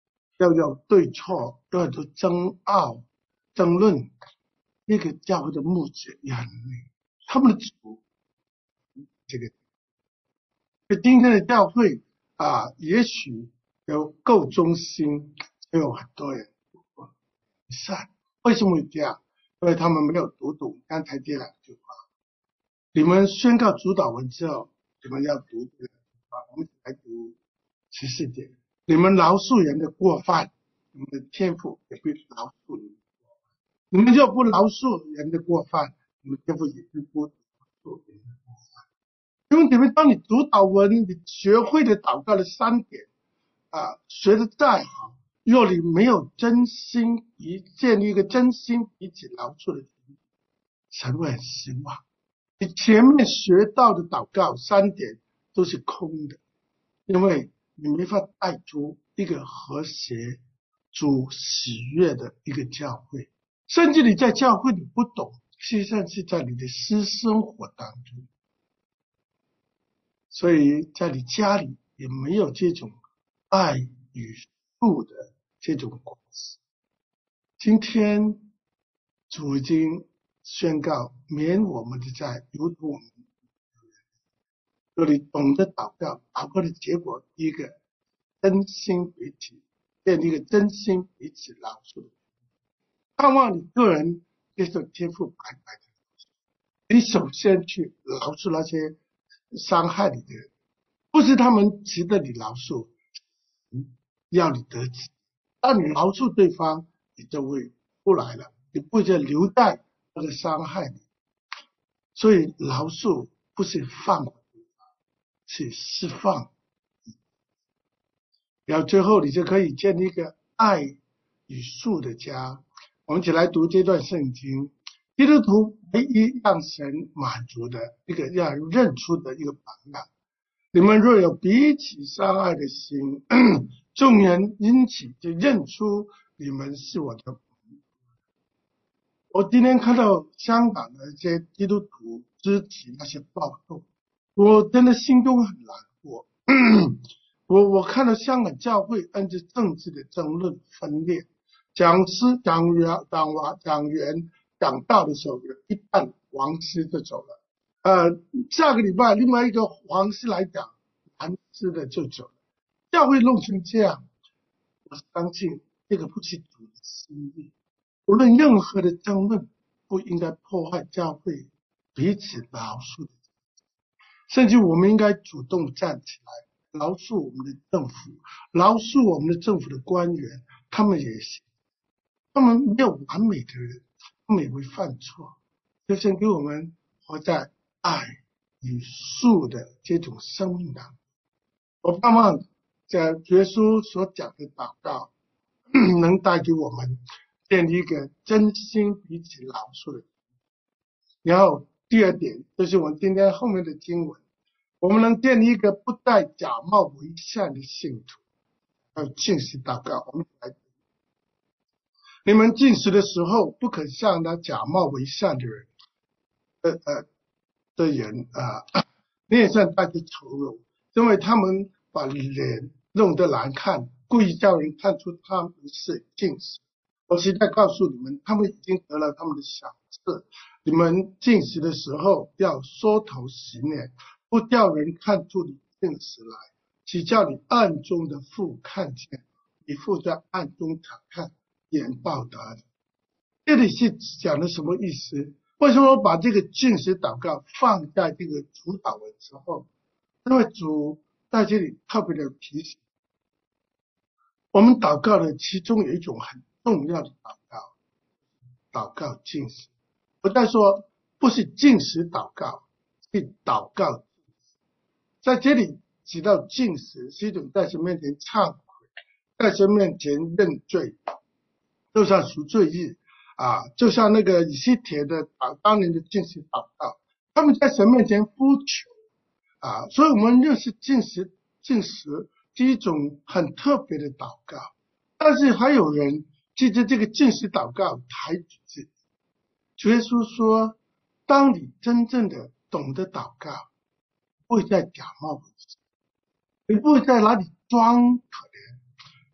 要有对错，要有争拗、争论。那个教会的牧者也很累，他们的主这个。今天的教会啊，也许有够忠心，也有很多人不善。为什么会这样？因为他们没有读懂刚才这两句话。你们宣告主导文之后，你们要读这两句话。我们来读十四节。你们饶恕人的过犯，你们的天父也会饶恕你们。你们若不饶恕人的过犯，你们天父也会不饶恕人的过犯。因为你们当你读祷文，你学会了祷告的三点啊，学的再好，若你没有真心彼建立一个真心彼此饶恕的心，神会很失望。你前面学到的祷告三点都是空的，因为你没法带出一个和谐、主喜悦的一个教会。甚至你在教会里不懂，实际上是在你的私生活当中。所以在你家里也没有这种爱与恕的这种关系。今天主已经宣告免我们的债，如同我们若你懂得祷告，祷告的结果第一个真心彼此建立一个真心彼此饶恕的，盼望你个人接受天父白白的饶恕。你首先去饶恕那些伤害你的人，不是他们值得你饶恕，要你得知。当你饶恕对方，你就会出来了，你不会再留在或者伤害你。所以饶恕不是放过对方，是释放。然后最后你就可以建立一个爱与恕的家。我们一起来读这段圣经。基督徒唯一让神满足的一个让人认出的一个榜样。你们若有彼此相爱的心，众人因此就认出你们是我的朋友。我今天看到香港的一些基督徒支持那些暴动，我真的心中很难过。我我看到香港教会按照政治的争论分裂，讲师讲员讲完讲员讲道的时候，有一半黄师就走了。呃，下个礼拜另外一个黄师来讲，蓝师的就走了。教会弄成这样，我相信这个不是主的心意。无论任何的争论，不应该破坏教会彼此饶恕的，甚至我们应该主动站起来，饶恕我们的政府，饶恕我们的政府的官员，他们也行，他们没有完美的人，他们也会犯错，就先给我们活在爱与恕的这种生命当中。我盼望在耶稣所讲的祷告能带给我们建立一个真心彼此饶恕的。然后第二点就是我们今天后面的经文，我们能建立一个不带假冒为善的信徒。还有禁食祷告，我们来，你们禁食的时候不可像那假冒为善的人呃呃的人啊、呃，脸上带着愁容，因为他们把脸弄得难看，故意叫人看出他们是禁食。我现在告诉你们，他们已经得了他们的赏赐。你们禁食的时候要缩头洗脸，不叫人看出你禁食来，只叫你暗中的父看见，你父在暗中查看，也报答你。这里是讲的什么意思？为什么我把这个禁食祷告放在这个主祷文之后？因为主在这里特别的提醒，我们祷告的其中有一种很重要的祷告，祷告禁食。我在说不是禁食祷告，是祷告。在这里提到禁食是一种在神面前忏悔，在神面前认罪，就像赎罪日啊，就像那个以西帖的当当年的禁食祷告，他们在神面前呼求啊，所以我们认识禁食禁食是一种很特别的祷告。但是还有人记着这个禁食祷告抬举自己。主耶稣说，当你真正的懂得祷告，不会再假冒为善，你不会在哪里装可怜，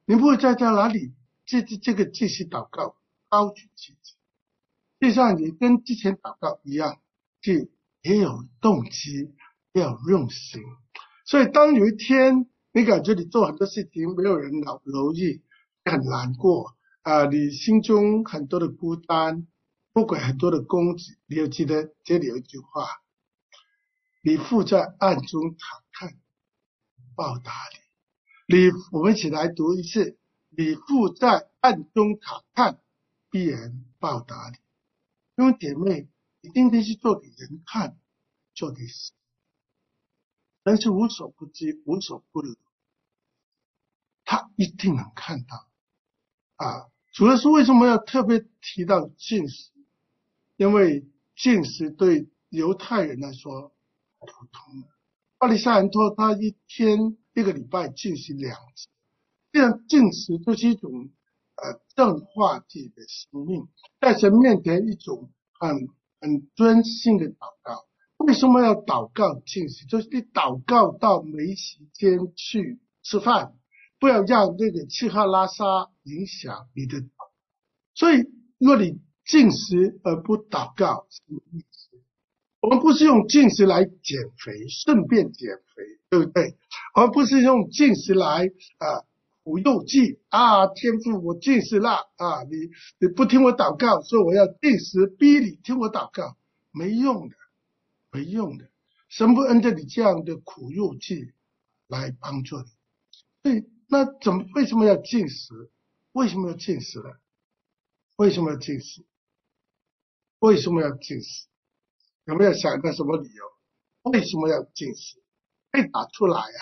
你不会在在哪里这这这个继续祷告高举自己，实际上也跟之前祷告一样，就也有动机，也有用心。所以当有一天你感觉你做很多事情没有人留留意，很难过啊、呃，你心中很多的孤单，不管很多的攻击，你要记得这里有一句话：你父在暗中察看，报答你。你我们一起来读一次：你父在暗中察看，必然报答你。因为姐妹，你今天是做给人看，做给神。神是无所不知，无所不能，他一定能看到啊。主要是为什么要特别提到禁食？因为禁食对犹太人来说普通的，巴利赛人说他一天一个礼拜进行两次，这样禁食就是一种呃正化自己的生命，在神面前一种很很专心的祷告。为什么要祷告禁食？就是你祷告到没时间去吃饭，不要让那个吃喝拉撒影响你的祷告。所以如果你禁食而不祷告，什么意思？我们不是用禁食来减肥，顺便减肥，对不对？而不是用禁食来啊苦诱计啊，天父我禁食了啊，你你不听我祷告，所以我要禁食逼你听我祷告，没用的。没用的，神不按照你这样的苦诱计来帮助你。所以那怎么为什么要禁食？为什么要禁食呢？为什么要禁食？为什么要禁食？有没有想到什么理由？为什么要禁食？可以打出来啊！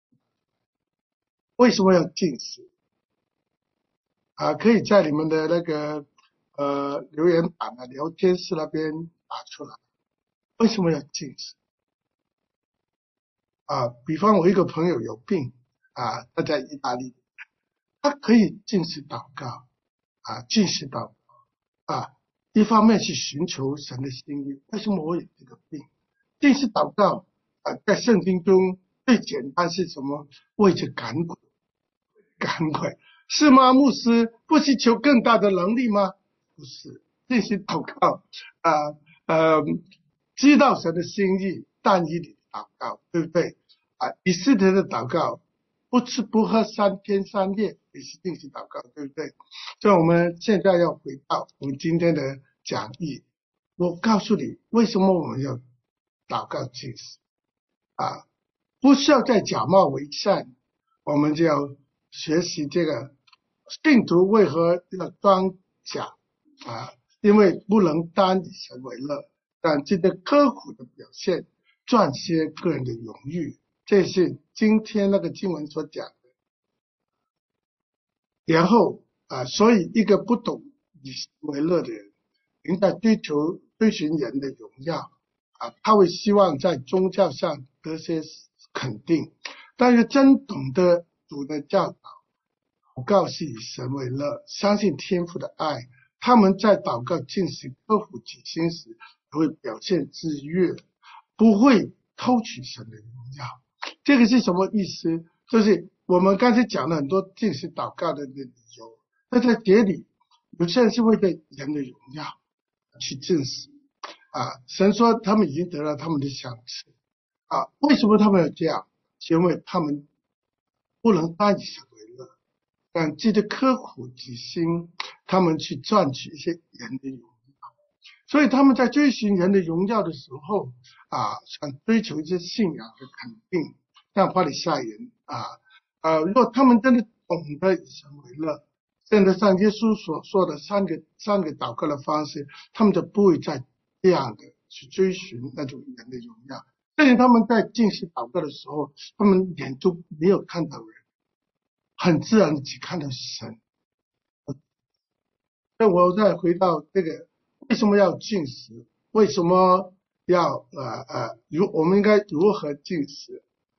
为什么要禁食？啊，可以在你们的那个呃留言板啊、聊天室那边打出来。为什么要禁食？啊，比方我一个朋友有病啊，他在意大利，他可以禁食祷告啊，禁食祷告啊，一方面是寻求神的心意。为什么我有这个病？禁食祷告啊，在圣经中最简单是什么？为着赶鬼，赶鬼是吗？牧师不是求更大的能力吗？不是，禁食祷告啊呃，知道神的心意，但以理祷告，对不对啊？以斯帖的祷告，不吃不喝三天三夜也是禁食祷告，对不对？所以我们现在要回到我们今天的讲义，我告诉你为什么我们要祷告禁食啊？不需要再假冒为善，我们就要学习这个信徒为何要装假啊？因为不能单以神为乐，但这个刻苦的表现赚些个人的荣誉，这是今天那个经文所讲的。然后啊，所以一个不懂以神为乐的人，应该追求追寻人的荣耀啊，他会希望在宗教上得些肯定，但是真懂得主的教导，祷告是以神为乐，相信天父的爱，他们在祷告进行克服己心时，会表现自悦，不会偷取神的荣耀。这个是什么意思？就是我们刚才讲了很多进食祷告的理由，那在这里有些人是为了人的荣耀去进食啊。神说他们已经得了他们的赏赐啊，为什么他们要这样？因为他们不能单以神为乐，但记得刻苦己心，他们去赚取一些人的荣耀。所以他们在追寻人的荣耀的时候啊，想追求一些信仰的肯定，像法利赛人啊呃，如果他们真的懂得以神为乐，真的像耶稣所说的三个三个祷告的方式，他们就不会再这样的去追寻那种人的荣耀。所以他们在进行祷告的时候，他们眼中没有看到人，很自然只看到神。那我再回到这个，为什么要禁食？为什么要呃呃如我们应该如何禁食？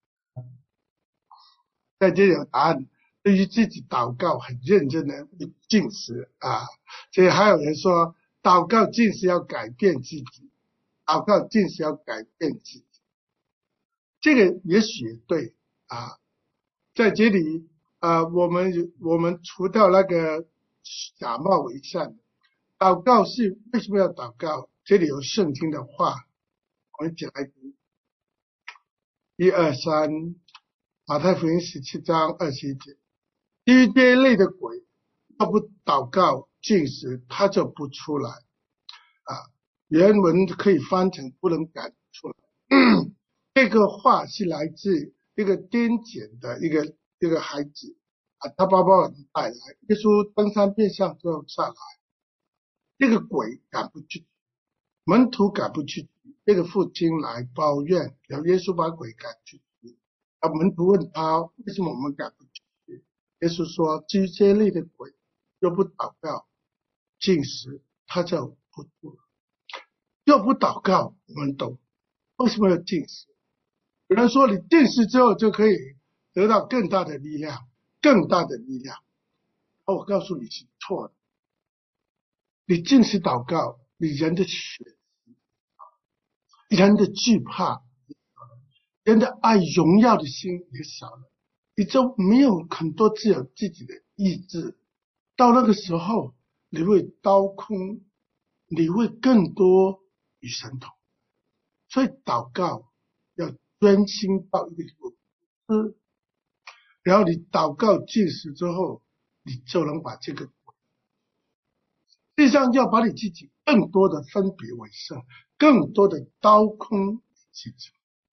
在这里有答案，对于自己祷告很认真的禁食啊。所以还有人说，祷告禁食要改变自己，祷告禁食要改变自己。这个也许也对啊，在这里呃，我们我们除掉那个假冒伪善，祷告是为什么要祷告？这里有圣经的话，我们一起来读。一二三，马太福音十七章二十一节，基于这一类的鬼，要不祷告禁食，他就不出来啊。原文可以翻成不能赶出来。这个话是来自一个癫痫的一个一个孩子啊，他爸爸带来，耶稣登山变相之后下来，这个鬼赶不去，门徒赶不去，这个父亲来抱怨，然后耶稣把鬼赶出去。啊，门徒问他为什么我们赶不去？耶稣说，至于这类的鬼，若不祷告禁食，他就不出了。若不祷告，我们懂为什么要禁食。有人说你禁食之后就可以得到更大的力量，更大的力量。我告诉你是错的。你禁食祷告，你人的血，人的惧怕，人的爱荣耀的心也少了，你就没有很多自有自己的意志。到那个时候，你会刀空，你会更多与神同。所以祷告要专心到一个地步，然后你祷告禁食之后，你就能把这个，实际上要把你自己更多的分别为圣，更多的刀空记住。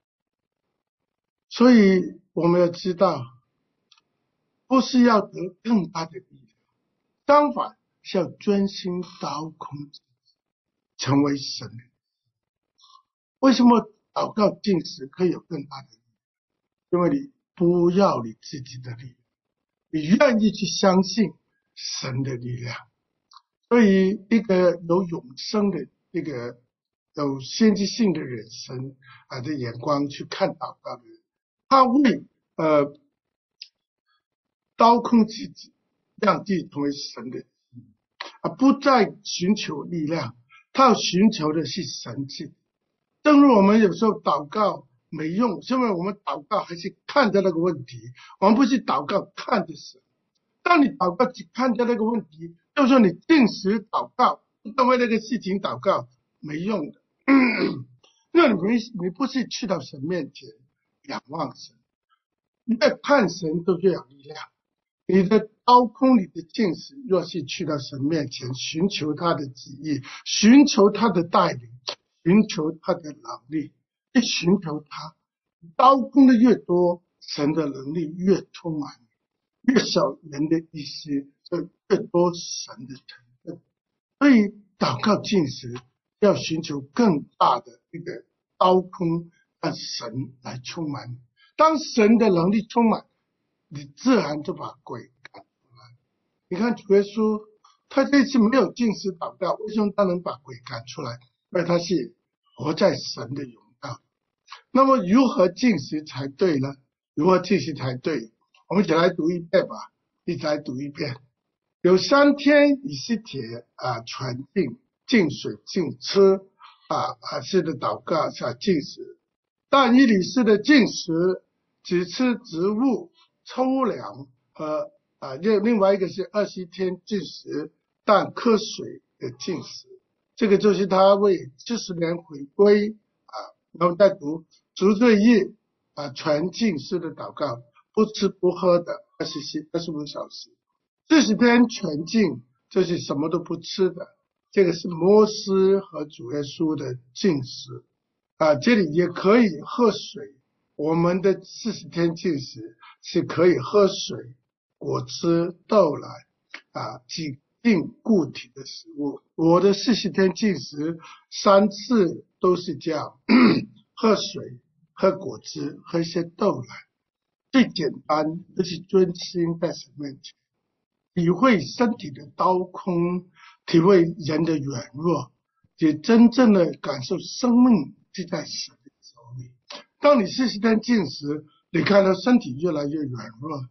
所以我们要知道，不是要得更大的力量，相反是要专心刀空，成为神。为什么祷告禁食可以有更大的力量？因为你不要你自己的力量，你愿意去相信神的力量。所以一个有永生的一个有先知性的人生啊的眼光去看祷告的人，他会呃刀空自己，让自己成为神的啊，不再寻求力量，他要寻求的是神自己。正如我们有时候祷告没用，是因为我们祷告还是看着那个问题，我们不是祷告看着神。当你祷告只看着那个问题，就是说你禁食祷告，因为那个事情祷告没用的。因为你没你不是去到神面前仰望神，你在看神都越有力量。你的刀空你的禁食，若是去到神面前寻求他的旨意，寻求他的带领，寻求他的能力，一寻求他，刀空的越多，神的能力越充满，越少人的意思，就越多神的成分。所以祷告禁食要寻求更大的一个刀空，让神来充满。当神的能力充满，你自然就把鬼赶出来。你看主耶稣，他这次没有禁食祷告，为什么他能把鬼赶出来？因为他是活在神的永道。那么如何禁食才对呢？如何禁食才对？我们一起来读一遍吧，一起来读一遍。有三天以斯帖啊传禁禁水禁吃啊啊是的祷告下禁食，但以理是的禁食只吃植物抽粮和啊另另外一个是二十天禁食但喝水的禁食。这个就是他为七十年回归啊，然后再读赎罪日啊全禁食的祷告，不吃不喝的二十七二十五小时。四十天全禁就是什么都不吃的，这个是摩西和主耶稣的禁食啊。这里也可以喝水，我们的四十天禁食是可以喝水、果汁、豆奶啊，几定固体的食物。我的四十天禁食三次都是这样，喝水、喝果汁、喝一些豆奶，最简单就是专心在神面前，体会身体的刀空，体会人的软弱，也真正的感受生命就在神的手里。当你四十天禁食，你看到身体越来越软弱。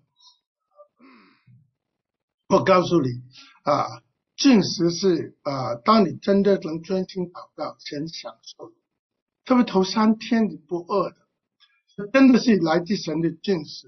我告诉你啊，禁食是啊，当你真的能专心祷告，神享受，特别头三天你不饿的，真的是来自神的禁食。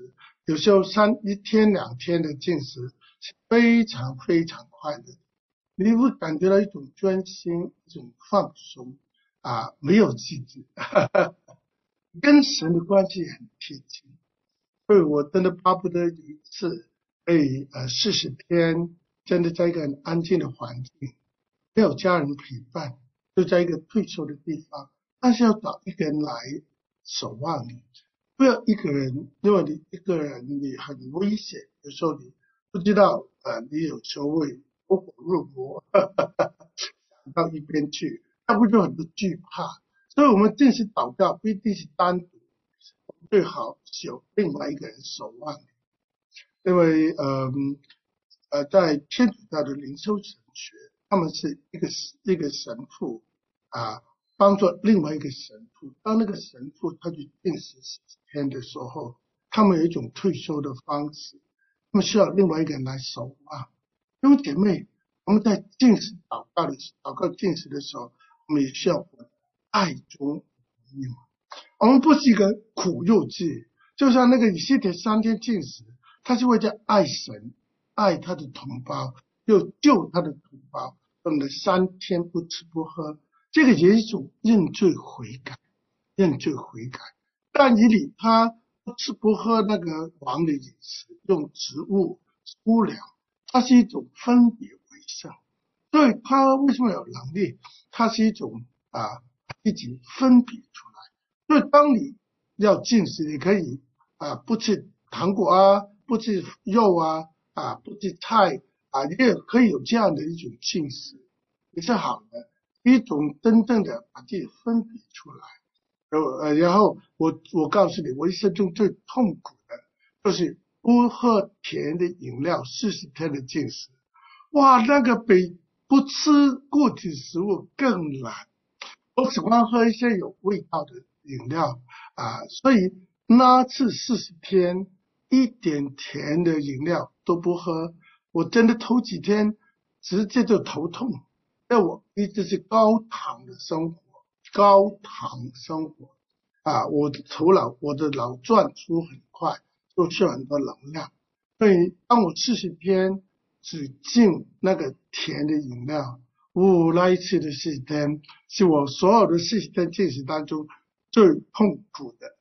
有时候三一天两天的进食是非常非常快乐，你会感觉到一种专心，一种放松啊，没有气质，跟神的关系很贴近。所以我真的巴不得有一次可以呃四十天，真的在一个很安静的环境，没有家人陪伴，就在一个退休的地方，但是要找一个人来守望你，不要一个人，因为你一个人你很危险，有时候你不知道呃你有时候会走火入魔，想到一边去，那不就很多惧怕。所以我们定时祷告不一定是单独，最好是有另外一个人守望你。因为呃呃在天主教的灵修神学，他们是一个一个神父啊帮助另外一个神父，当那个神父他去定时十天的时候，他们有一种退休的方式，他们需要另外一个人来守望。因为姐妹，我们在进食祷告的祷告进食的时候，我们也需要爱中有，我们不是一个苦肉计，就像那个以西结三天进食，他是为了爱神，爱他的同胞，又救他的同胞，用了三天不吃不喝，这个也是一种认罪悔改，认罪悔改。但以理他不吃不喝那个王的饮食，用植物粗粮，它是一种分别为圣，所以他为什么有能力？它是一种啊一起分别出来。所以当你要进食，你可以啊不吃糖果啊，不吃肉啊，啊不吃菜啊，你也可以有这样的一种进食，也是好的，一种真正的把自己分别出来。呃，然后我我告诉你，我一生中最痛苦的就是不喝甜的饮料，四十天的进食，哇，那个比不吃固体食物更难。我喜欢喝一些有味道的饮料啊，所以那次四十天一点甜的饮料都不喝，我真的头几天直接就头痛，因为我一直是高糖的生活，高糖生活啊，我的头脑我的脑转速很快，就需要很多能量，所以当我四十天只进那个甜的饮料，哦，那一次的四十天是我所有的四十天进食当中最痛苦的，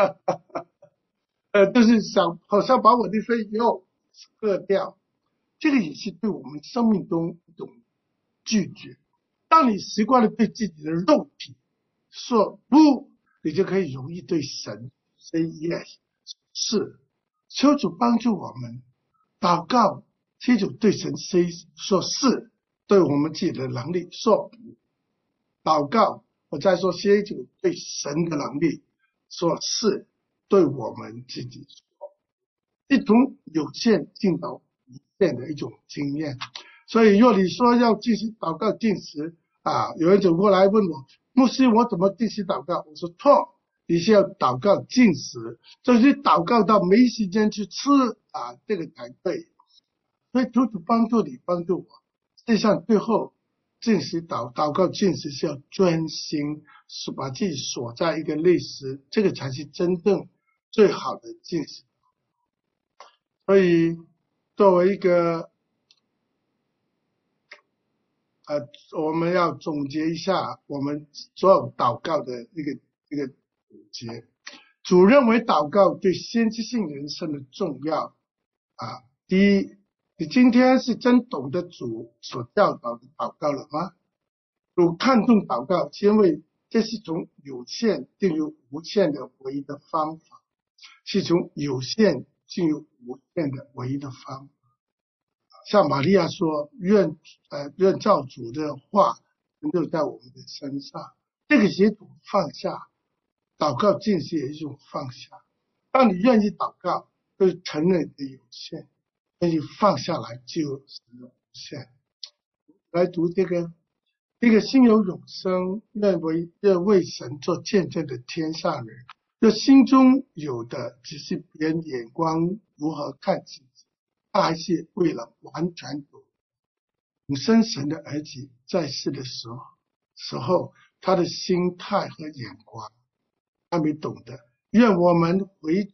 呃，就是想好像把我的肺肉割掉，这个也是对我们生命中一种拒绝。当你习惯了对自己的肉体说不，你就可以容易对神 say yes， 是。求主帮助我们，祷告是一种对神 say 说是，对我们自己的能力说不。祷告，我再说是一种对神的能力说是，对我们自己说，一种有限进到无限的一种经验。所以若你说要进行祷告进食啊，有人走过来问我，牧师我怎么进行祷告？我说错，你是要祷告进食，就是祷告到没时间去吃啊，这个才对。所以求主帮助你，帮助我。实际上最后进食祷祷告进食是要专心，是把自己锁在一个内室，这个才是真正最好的进食。所以作为一个呃，我们要总结一下我们所有祷告的一个一个总结。主认为祷告对先知性人生的重要啊。第一，你今天是真懂得主所教导的祷告了吗？主看重祷告，是因为这是从有限进入无限的唯一的方法，是从有限进入无限的唯一的方法。像玛利亚说，愿呃愿照主的话能够在我们的身上，这个是一种放下，祷告进食也是一种放下。当你愿意祷告，就是承认你的有限，愿意放下来就是无限。来读这个，这个心有永生，愿为愿为神做见证的天上人，这心中有的只是别人眼光如何看自己，他还是为了完全有永生神的儿子在世的时候时候他的心态和眼光，他没懂得。愿我们回转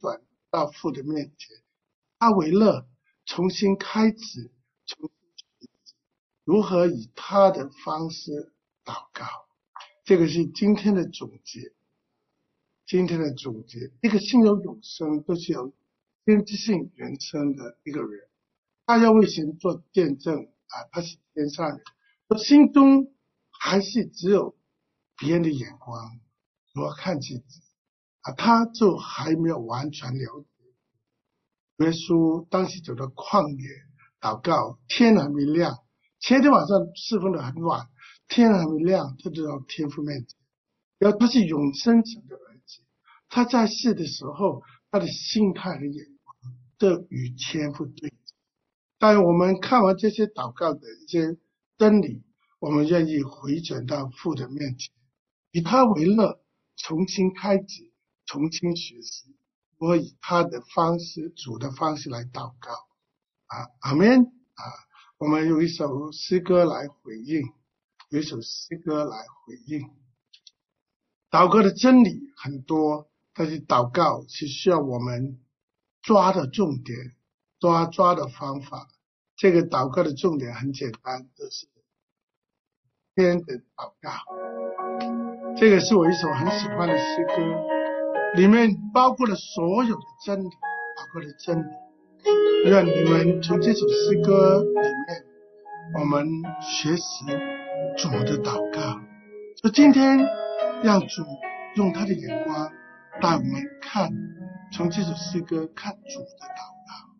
到父的面前，他为乐，重新开始，重新如何以他的方式祷告。这个是今天的总结。今天的总结，一个心有永生，都是有先知性人生的一个人，他要为神做见证啊，他是天上人，他心中还是只有别人的眼光，如何看自己啊，他就还没有完全了解。耶稣当时走到旷野祷告，天还没亮，前天晚上侍奉的很晚，天还没亮，他就到天父面前，然后他是永生神的儿子，他在世的时候，他的心态和眼光都与天父对。但我们看完这些祷告的一些真理，我们愿意回转到父的面前，以他为乐，重新开始，重新学习，我以他的方式，主的方式来祷告啊，阿们啊！我们有一首诗歌来回应，有一首诗歌来回应。祷告的真理很多，但是祷告是需要我们抓的重点，抓抓的方法。这个祷告的重点很简单，就是天的祷告。这个是我一首很喜欢的诗歌，里面包括了所有的真理，祷告的真理。愿你们从这首诗歌里面，我们学习主的祷告。所以今天让主用他的眼光带我们看，从这首诗歌看主的祷告。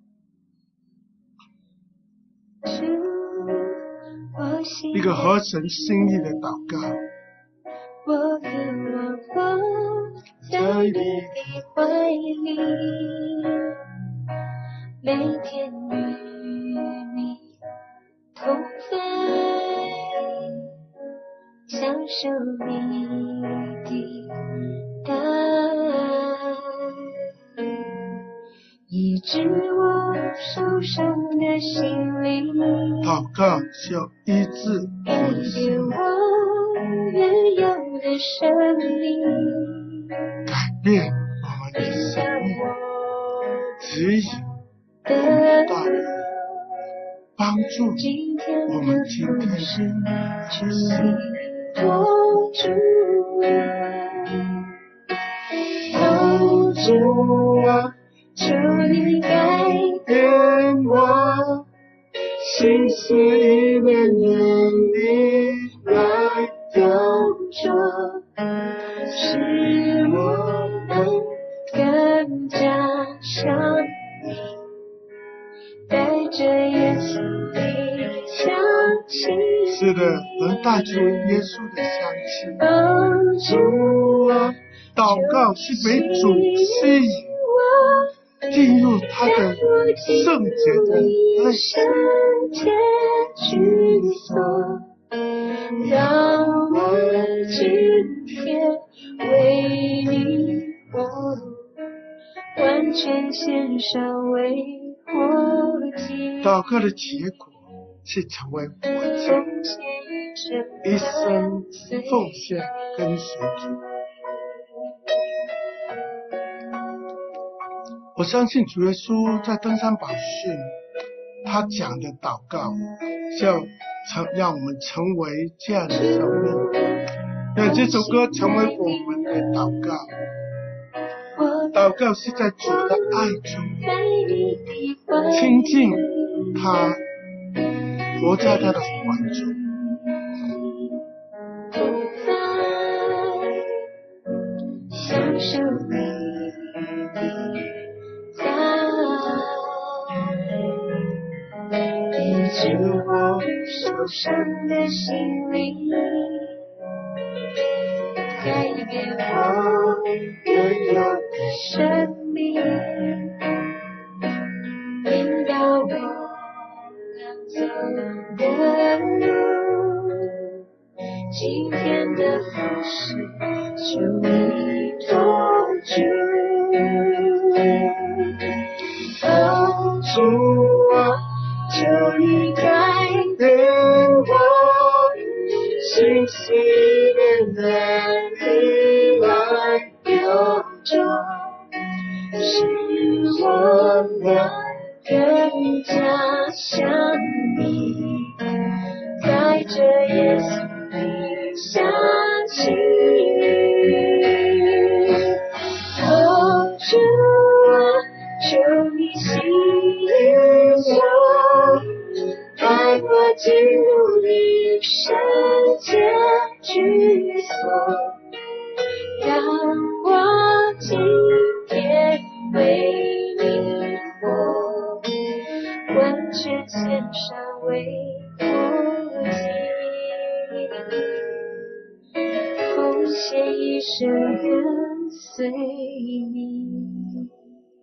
一个合神心意的祷告。 我渴望我在你的怀里，每天与你同在，享受你的大爱，医治我受伤的心灵。 祷告是要医治我们的心灵， 原有的生命， 改变我们的生命，指引我们的道路，帮助我们今天的求你托住，托住我，求你改变我，心思意念愿你来雕琢，使我能更加像你，带着耶稣的香气。 是的，能带出耶稣的香气。 帮助我， 祷告是被主吸引，进入他的圣洁的内心， 居所，让我今天为你活，完全献上为活祭。 祷告的结果是成为活祭，一生奉献跟随主。我相信主耶稣在登山宝训，他讲的祷告是要成让我们成为这样的生命，让这首歌成为我们的祷告。祷告是在主的爱中亲近他，活在他的怀中。 享受你的医治我受伤的心灵，改变我原有的生命，引导我刚走的路，今天的服侍求你托住，帮助我，求你改变我，心思意念愿你来雕琢，使进入你圣洁居所，让我今天为你活，完全献上为父亲，奉献一生跟随你。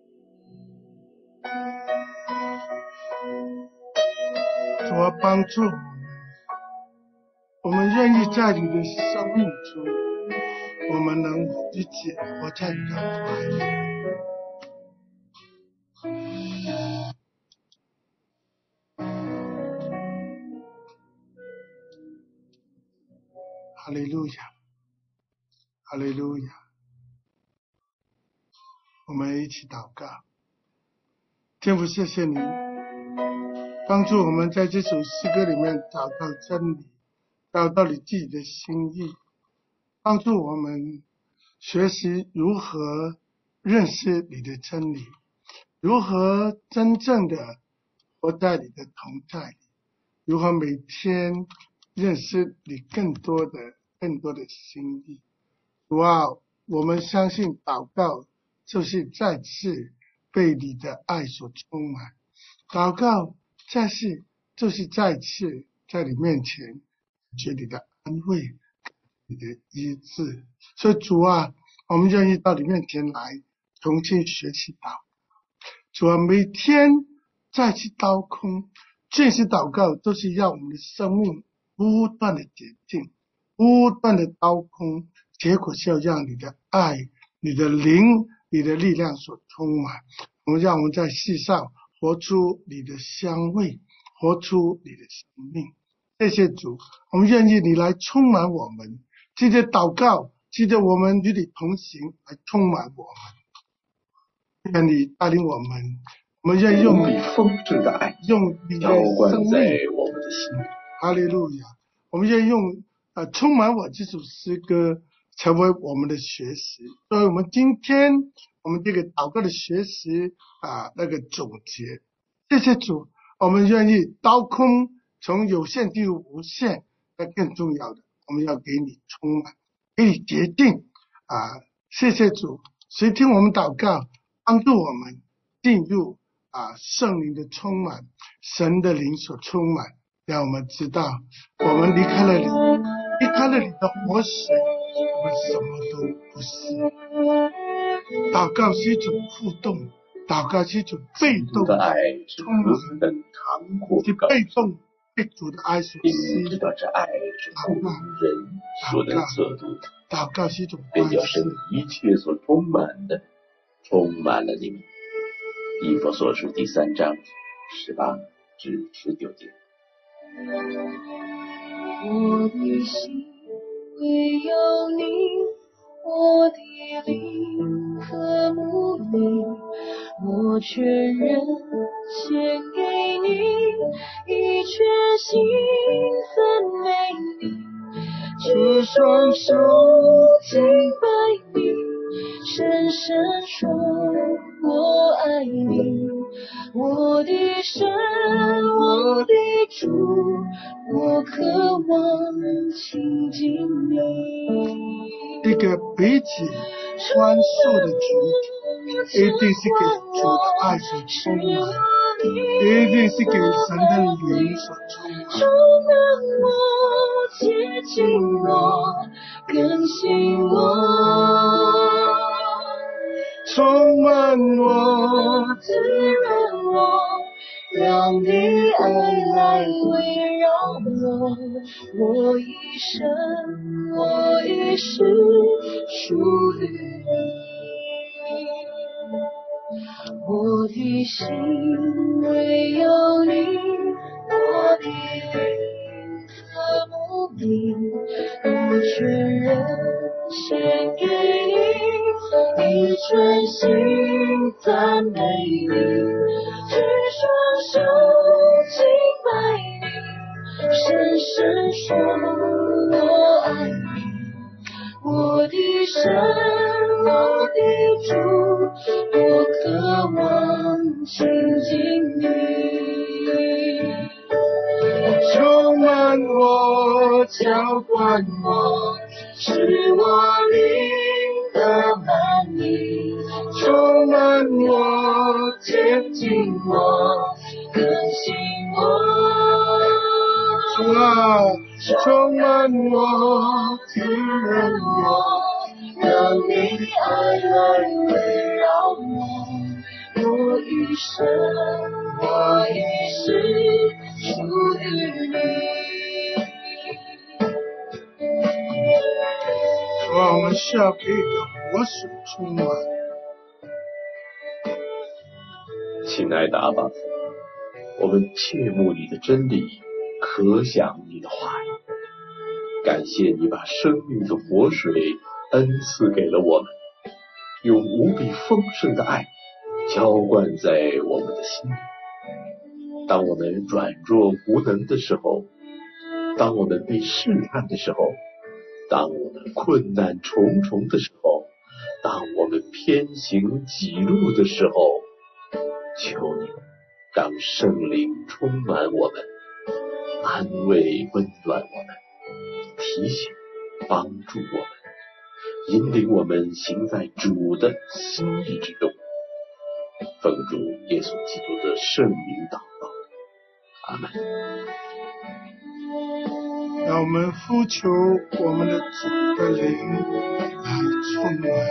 主啊，帮助我们，我们愿意在你的生命中，我们能理解活在你的怀里。哈利路亚，哈利路亚！我们一起祷告。天父，谢谢你帮助我们在这首诗歌里面找到真理，找到你自己的心意，帮助我们学习如何认识你的真理，如何真正的活在你的同在里，如何每天认识你更多的更多的心意。主啊，我们相信祷告就是再次被你的爱所充满，祷告再次就是再次在你面前觉你的安慰，你的医治。所以主啊，我们愿意到你面前来重新学习祷告。主啊，每天再次刀空这些祷告都是让我们的生命不断的洁净，不断的刀空，结果是要让你的爱，你的灵，你的力量所充满。我们让我们在世上活出你的香味，活出你的生命。谢谢主，我们愿意你来充满我们，记得祷告，记得我们与你同行，来充满我们。愿你带领我们，我们愿意用你丰盛的爱， 用你的生命在我们的心里。 哈利路亚！我们愿意用呃充满我这首诗歌成为我们的学习。所以我们今天我们这个祷告的学习啊、呃、那个总结。谢谢主，我们愿意刀空，从有限进入无限。那更重要的，我们要给你充满，给你洁净啊、呃！谢谢主，谁听我们祷告，帮助我们进入啊、呃、圣灵的充满，神的灵所充满，让我们知道我们离开了你，离开了你的活水，我们什么都不是。祷告是一种互动，祷告是一种被动的爱是何等长阔高， 被动被主的爱所吸引。 知道这爱是不能人所能测度的。 祷告是一种关系， 被叫神一切所充满的，充满了你们。以弗所书第三章十八至十九节。 我的心唯有你，我的灵和睦你，我全人献给你，一全心赞美你，举双手敬拜你，深深说我爱你，我的神，我的主，我渴望亲近你。 一个彼此宽恕的群体，一定是给主的爱所充满，一定是给神的灵所充满。 充满我，接近我，更新我， 充满我， 滋润我，让你爱来围绕我，我一生，我一世属于你。我的心唯有你，我的灵和睦你，我全人献给你，一全心赞美你，举双手敬拜你，深深说我爱你，我的神，我的主，我渴望亲近你。 充我，浇灌我，使我灵的满溢，充满我，洁净我，更新我。主啊，充满我，滋润我，让你爱来围绕我。我一生，我一世属于你。 主啊，我们需要被你的活水充满。 亲爱的阿爸父，我们切慕你的真理，可想你的话语。感谢你把生命的活水恩赐给了我们，用无比丰盛的爱浇灌在我们的心里。当我们软弱无能的时候，当我们被试探的时候，当我们困难重重的时候，当我们偏行己路的时候，求你让圣灵充满我们，安慰温暖我们，提醒帮助我们，引领我们行在主的心意之中。奉主耶稣基督的圣名祷告，阿门。 让我们呼求我们的主的灵来充满，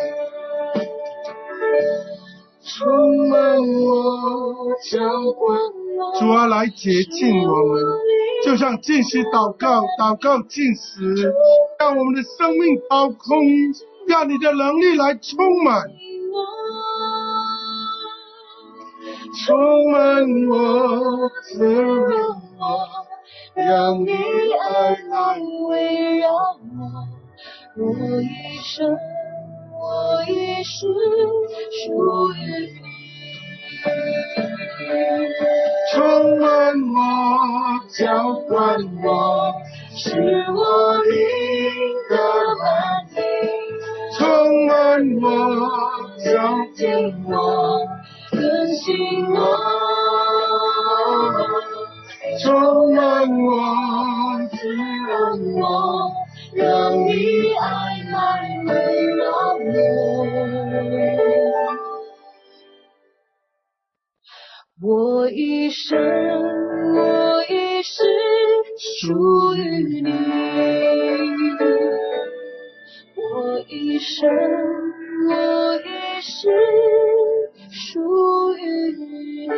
充满我，浇灌我。 主啊，来洁净我们，就像禁食祷告，祷告禁食，让我们的生命掏空，让你的能力来充满。 充满我，滋润我，让你爱来围绕我。我一生，我一世属于你。充满我，浇灌我，使我灵的满溢。充满我，浇浸我，更新我，充满我，滋润我，让你爱来围绕我。我一生，我一世属于你。我一生，我一世属于你。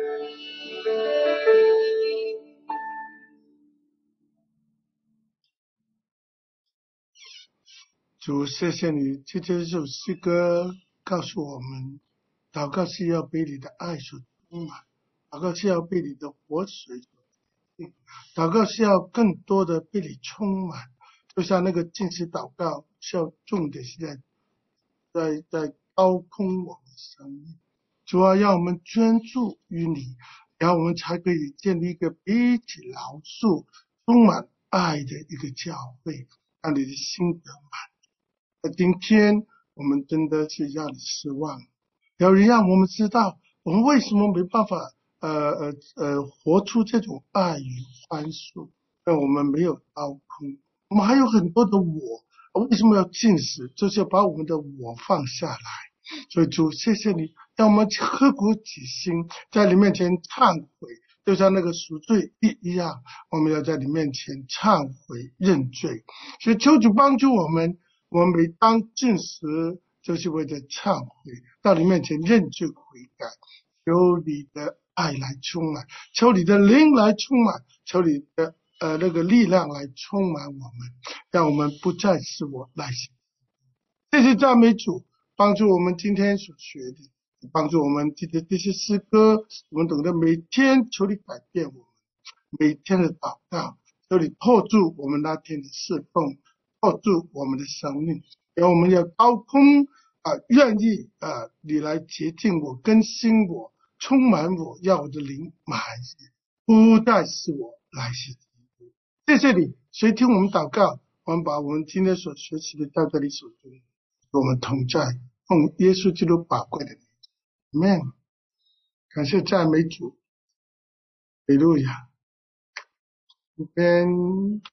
主，谢谢你，这这首诗歌告诉我们，祷告是要被你的爱所充满，祷告是要被你的活水所洁净，祷告是要更多的被你充满。就像那个禁食祷告，是要重点是在在在高空我们的生命。主啊，让我们专注于你，然后我们才可以建立一个彼此饶恕、充满爱的一个教会，让你的心得满。而今天我们真的是让你失望，要让我们知道我们为什么没办法呃呃呃活出这种爱与宽恕，因为我们没有高空，我们还有很多的我，为什么要禁食？就是要把我们的我放下来。所以主，谢谢你，让我们刻骨己心，在你面前忏悔，就像那个赎罪一一样，我们要在你面前忏悔认罪。所以求主帮助我们，我们每当禁食就是为了忏悔，到你面前认罪悔改，求你的爱来充满，求你的灵来充满，求你的呃那个力量来充满我们，让我们不再是我来行。谢谢赞美主，帮助我们今天所学的，帮助我们今天这些诗歌，我们懂得每天求你改变我们，每天的祷告，求你托住我们那天的侍奉，托住我们的生命，让我们要高空啊、呃，愿意啊、呃，你来洁净我，更新我，充满我，让我的灵满溢，不再是我来行。谢谢你，谁听我们祷告，我们把我们今天所学习的交在你手中，与我们同在，奉耶稣基督宝贵的名 ，Amen。感谢赞美主，哈利路亚。 这边